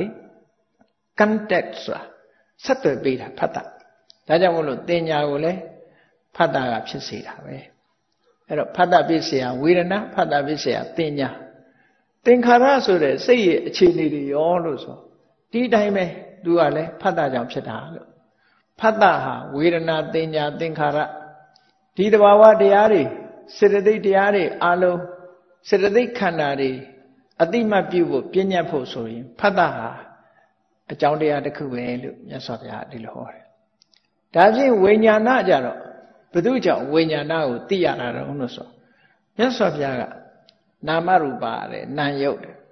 context ဆိုတာဆက်သွယ်ပေးတာဖတ်တာဒါကြောင့်မို့လို့တင်ညာကိုလည်းဖတ်တာကဖြစ်စေတာပဲအဲ့တော့ဖတ်တာပစ္စယဝေဒနာဖတ်တာပစ္စယတင်ညာသင်္ခါရဆိုတဲ့စိတ်ရဲ့အခြေအနေတွေရောလို့ဆိုဒီတိုင်းပဲသူကလည်းဖတ်တာကြောင့်ဖြစ်တာလို့ဖတ်တာဟာဝေဒနာတင်ညာသင်္ခါရဒီတဘာဝတရားတွေစေတသိက်တရားတွေအလုံးစေတသိက်ခန္ဓာတွေအတိမတ်ပြုဖို့ပြညတ်ဖို့ဆိုရင်ဖတ်တာဟာအကြောင်းတရားတစ်ခုပဲလို့မြတ်စွာဘုရားဒီလိုဟောတယ်ဒါဖြင့်ဝိညာဏကြတော့ဘု து ကြောင့်ဝိညာဏကိုသိရတာတော့လို့ဆိုမြတ်စွာဘုရားကနာမရူပတဲ့နာယုတ်တယ်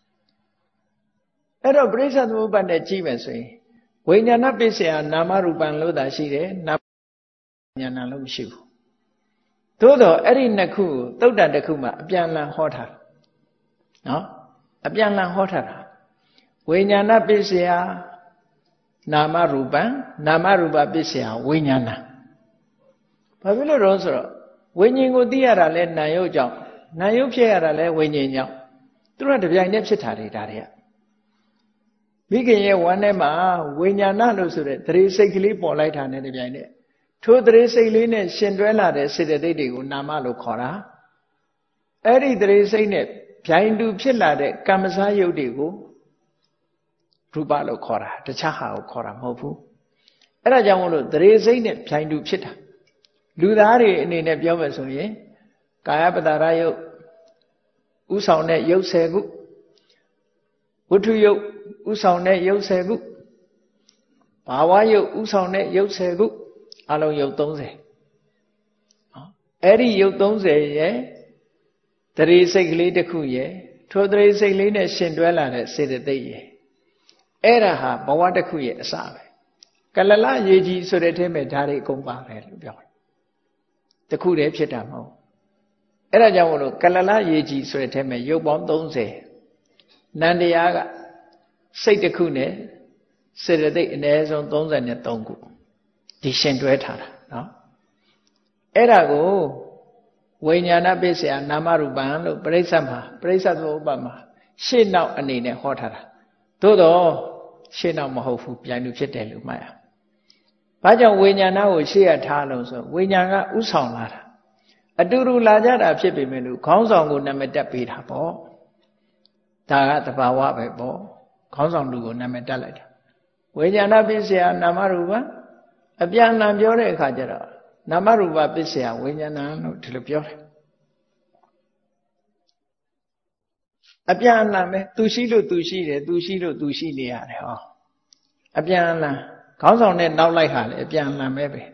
အဲ့တော့ပရိစ္ဆေသမုပ္ပါဒ်နဲ့ကြည့်မယ်ဆိုရင်ဝိညာဏပစ္စယနာမရူပံလို့သာရှိတယ်နာဉာဏ်လို့မရှိဘူးသို့တော့အဲ့ဒီနှစ်ခုကိုသုတ်တန်တစ်ခုမှအပြန်လန်ဟောထားနော်အပြန်လန်ဟောထားတာဝိညာဏပစ္စယနာမရူပံနာမရူပပစ္စယဝိညာဏဘာဖြစ်လို့တော့ဆိုတော့ဝိညာဉ်ကိုသိရတာလဲနာယုတ်ကြောင့်နာယုတ်ဖြစ်ရတာလဲဝိညာဉ်ကြောင့်သူတို့ကတပြိုင်တည်းဖြစ်တာတွေဒါတွေကမိခင်ရဲ့ဝမ်းထဲမှာဝိညာဏလို့ဆိုတဲ့သတိစိတ်ကလေးပေါ်လိုက်တာနဲ့တပြိုင်တည်းထိုသတိစိတ်လေးနဲ့ရှင်တွဲလာတဲ့စေတသိက်တွေကိုနာမလို့ခေါ်တာအဲ့ဒီသတိစိတ်နဲ့ဗျိုင်တူဖြစ်လာတဲ့ကမ္မစာယုတ်တွေကိုရူပလို့ခေါ်တာတခြားဟာကိုခေါ်တာမဟုတ်ဘူးအဲ့ဒါကြောင့်မို့လို့သတိစိတ်နဲ့ဗျိုင်တူဖြစ်တာလူသားတွေအနေနဲ့ပြောမယ်ဆိုရင်ကာယပတ္တရယုတ်ဥဆောင်တဲ့ယုတ်ဆယ်ခုဝတ္ထုယုတ်ဥဆောင်တဲ့ယုတ်ဆယ်ခုဘာဝယုတ်ဥဆောင်တဲ့ယုတ်ဆယ်ခုအလုံးယုတ်သုံးဆယ်နော်အဲ့ဒီယုတ်သုံးဆယ်ရဲ့တရေစိတ်ကလေးတစ်ခုရဲ့ထိုတရေစိတ်လေးနဲ့ရှင်တွဲလာတဲ့စေတသိက်ရဲ့အဲ့ဒါဟာဘဝတစ်ခုရဲ့အစပဲကလလရေကြီးဆိုတဲ့ထဲမှာဓာတ်တွေအကုန်ပါတယ်လို့ပြောတယ်တခုတည်းဖြစ်တာမဟုတ်အဲ့ဒါကြောင့်မလို့ကလလရေကြီးဆိုတဲ့ထဲမှာရုပ်ပေါင်းသုံးဆယ်နန္တရားကစိတ်တစ်ခုနဲ့စေတသိက်အနည်းဆုံးသုံးဆယ်သုံးခုဒီရှင်တွဲထားတာနော်အဲ့ဒါကိုဝိညာဏပစ္စယနာမရူပံလို့ပရိစ္ဆတ်မှာပရိစ္ဆတ်သောဥပမှာရှေ့နောက်အနေနဲ့ဟောထားတာသို့တော့ရှေ့နောက်မဟုတ်ဘူးပြိုင်လူဖြစ်တယ်လို့မှတ်ရဘာကြောင့်ဝိညာဏကိုရှေ့ရထားလို့ဆိုဝိညာဉ်ကဥဆောင်လာတာအတူတူလာကြတာဖြစ်ပေမဲ့လို့ခေါင်းဆောင်ကိုနာမည်တက်ပေးတာပေါ့ဒါကသဘာဝပဲပေါ့ခေါင်းဆောင်လူကိုနာမည်တက်လိုက်တာဝိညာဏပစ္စယနာမရူပအပြန်အလှန်ပြောတဲ့အခါကျတော့နာမရူပပစ္စယဝိညာဏလို့ဒီလိုပြောတယ်အပြန်အလှန်ပဲသူရှိလို့သူရှိတယ်သူရှိလို့သူရှိနေရတယ်ဟောအပြန်အလှန်ခေါင်းဆောင်နဲ့နောက်လိုက်ဟာလေအပြန်အလှန်ပဲပဲ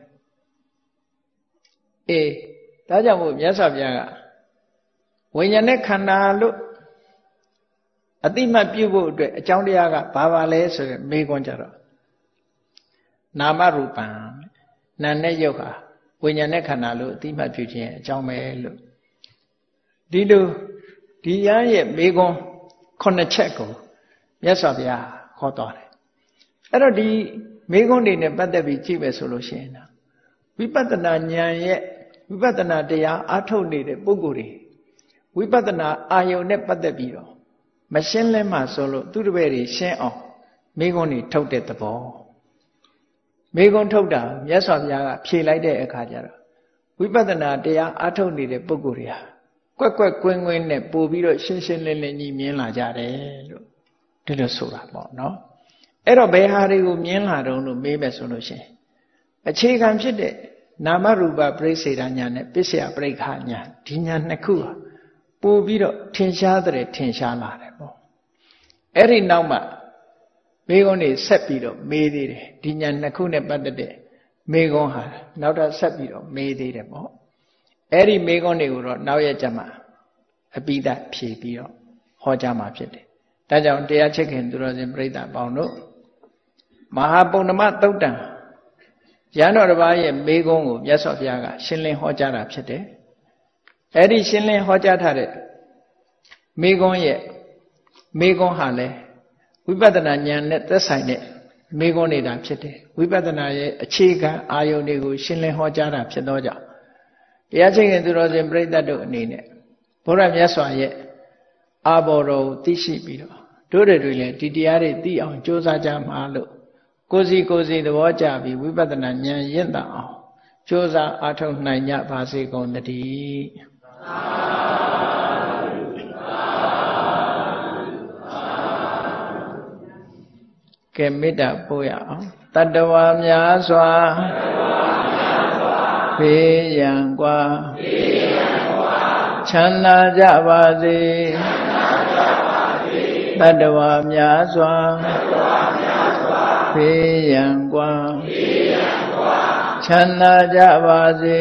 အေးဒါကြောင့်မို့မြတ်စွာဘုရားကဝိညာဉ်နဲ့ခန္ဓာလို့အတိမတ်ပြုဖို့အတွက်အကြောင်းတရားကဘာပါလဲဆိုရင်မေးခွန်းကြတော့နာမရူပံနာနဲ့ရုပ်ဟာဝိညာဉ်နဲ့ခန္ဓာလို့အတိမတ်ပြုခြင်းအကြောင်းပဲလို့ဒီလိုဒီရန်ရဲ့မေးခွန်းခုနှစ်ချက်ကိုမြတ်စွာဘုရားဟောတော်တယ်အဲ့တော့ဒီမေးခွန်းတွေနဲ့ပတ်သက်ပြီးကြည့်မယ်ဆိုလို့ရှိရင်ဝိပဿနာဉာဏ်ရဲ့ဝိပဿနာတရားအားထုတ်နေတဲ့ပုဂ္ဂိုလ်တွေဝိပဿနာအာယုန်နဲ့ပတ်သက်ပြီးတော့မရှင်းလဲမှဆိုလို့သူတပည့်တွေရှင်းအောင်မေးခွန်းတွေထုတ်တဲ့သဘောမေးခွန်းထုတ်တာမြတ်စွာဘုရားကဖြေလိုက်တဲ့အခါကျတော့ဝိပဿနာတရားအားထုတ်နေတဲ့ပုဂ္ဂိုလ်တွေဟာကွက်ကွက်ကွင်းကွင်းနဲ့ပို့ပြီးတော့ရှင်းရှင်းလင်းလင်းကြီးမြင်လာကြတယ်လို့ဒီလိုဆိုတာပေါ့နော်အဲ့တော့ဘယ်ဟာတွေကိုမြင်လာတုံးလို့မေးမယ်ဆိုလို့ရှိရင်အခြေခံဖြစ်တဲ့နာမရူပပရိစ္ဆေဒညာနဲ့ပစ္စယပရိက္ခညာဒီညာနှစ်ခုဟာပို့ပြီးတော့ထင်ရှားတဲ့ထင်ရှားလာတယ်ပေါ့အဲ့ဒီနောက်မှမေခွန်းတွေဆက်ပြီးတော့မေးသေးတယ်ဒီညာနှစ်ခုနဲ့ပတ်သက်တဲ့မေခွန်းဟာနောက်တော့ဆက်ပြီးတော့မေးသေးတယ်ပေါ့အဲ့ဒီမေခွန်းတွေကိုတော့နောက်ရက်ကျမှအပိဓာဖြေပြီးတော့ဟောကြားမှာဖြစ်တယ်ဒါကြောင့်တရားချစ်ခင်သူတော်စင်ပြိဿပေါင်းတို့မဟာပုဏ္ဏမသုတ်တံရဟန်းတော်တစ်ပါးရဲ့မေခွန်းကိုမြတ်စွာဘုရားကရှင်းလင်းဟောကြားတာဖြစ်တယ်အဲ့ဒီရှင်းလင်းဟောကြားထားတဲ့မေခွန်းရဲ့မေခွန်းဟာလဲဝိပဿနာဉာဏ်နဲ့သက်ဆိုင်တဲ့မေခွန်းနေတာဖြစ်တယ်ဝိပဿနာရဲ့အခြေခံအာယုန်တွေကိုရှင်းလင်းဟောကြားတာဖြစ်သောကြောင့်တရားချစ်ခင်သူတော်စင်ပြိဿတို့အနေနဲ့ဘုရားမြတ်စွာရဲ့အာဘော်တော်ကိုသိရှိပြီးတော့တို့တွေလည်းဒီတရားတွေသိအောင်ကြိုးစားကြမှာလို့ကိုယ်စီကိုယ်စီသဘောကျပြီးဝိပဿနာဉာဏ်ရင့်တာအောင်ကြိုးစားအားထုတ်နိုင်ကြပါစေကုန်သတည်းကဲမေတ္တာပို့ရအောင်တတ္တဝါများစွာဘေးရန်กว่าချမ်းသာကြပါစေတတ္တဝါများစွာဘေးရန်กว่าချမ်းသာကြပါစေ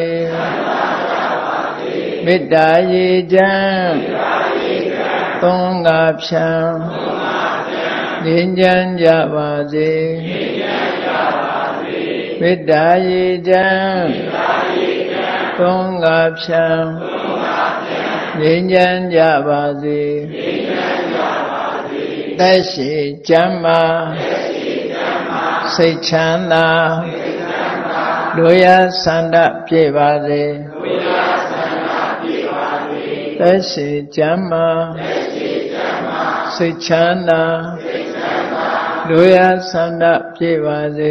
မေတ္တာရေချမ်းသုံးငါဖြံငြိမ်းချမ်းကြပါစေမေတ္တာရေချမ်းသုံးငါဖြံငြိမ်းချမ်းကြပါစေသက်ရှိကျမ်းမာစိတ်ချမ်းသာတို့ရဆန္ဒပြည့်ပါစေသက်ရှိကျမ်းမာစိတ်ချမ်းသာတို့ရဆန္ဒပြည့်ပါစေ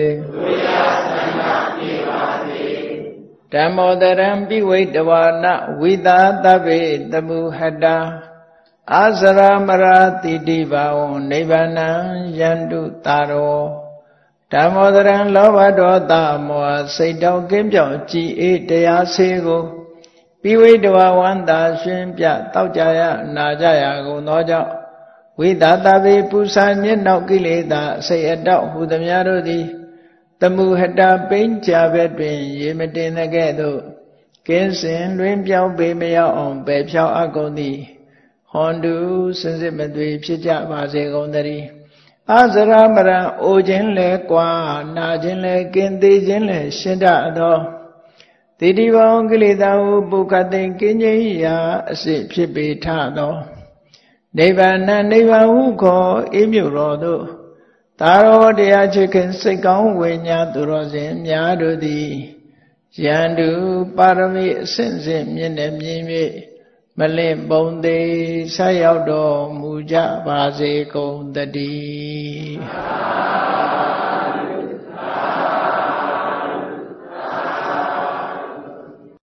ဓမ္မောတရံပိဝိတဝါနဝိသာသဗ္ဗေတမုဟတာအာစရမရာတိတိဘာဝနိဗ္ဗာနံယန္တုတာရောဓမ္မောတရံလောဘဒေါသမောဟစိတ်တောကင်းပြောင်းကြည်အေးတရားစေကိုပိဝိတဝါဝန္တာရှင်ပြတောက်ကြရနာကြရကုန်သောကြောင့်ဝိသာသဗေပု္ပ္ပာညစ်နောက်ကိလေသာစိတ်အတောက်ဟူသမျှတို့သည်တမုဟတပိဉ္ချဘက်တွင်ရေမတင်တဲ့ကဲ့သို့ကင်းစင်တွင်ပြောင်းပေမရောက်အောင်ပယ်ဖြောင်းအပ်ကုန်သည်ဟွန်တုစင်စစ်မသွေဖြစ်ကြပါစေကုန်သတည်း Azaramaran ojinle kwa najinle kindi jinle shinda do Tidivang gilidau bukatin kinyaya asi phibitha do Nivana nivahu ko imyuro do Taro daya chikin sikang winya durozin myadu di Yandu parami sinsin myine myime Malim bonde sayaw do muja base kong tadi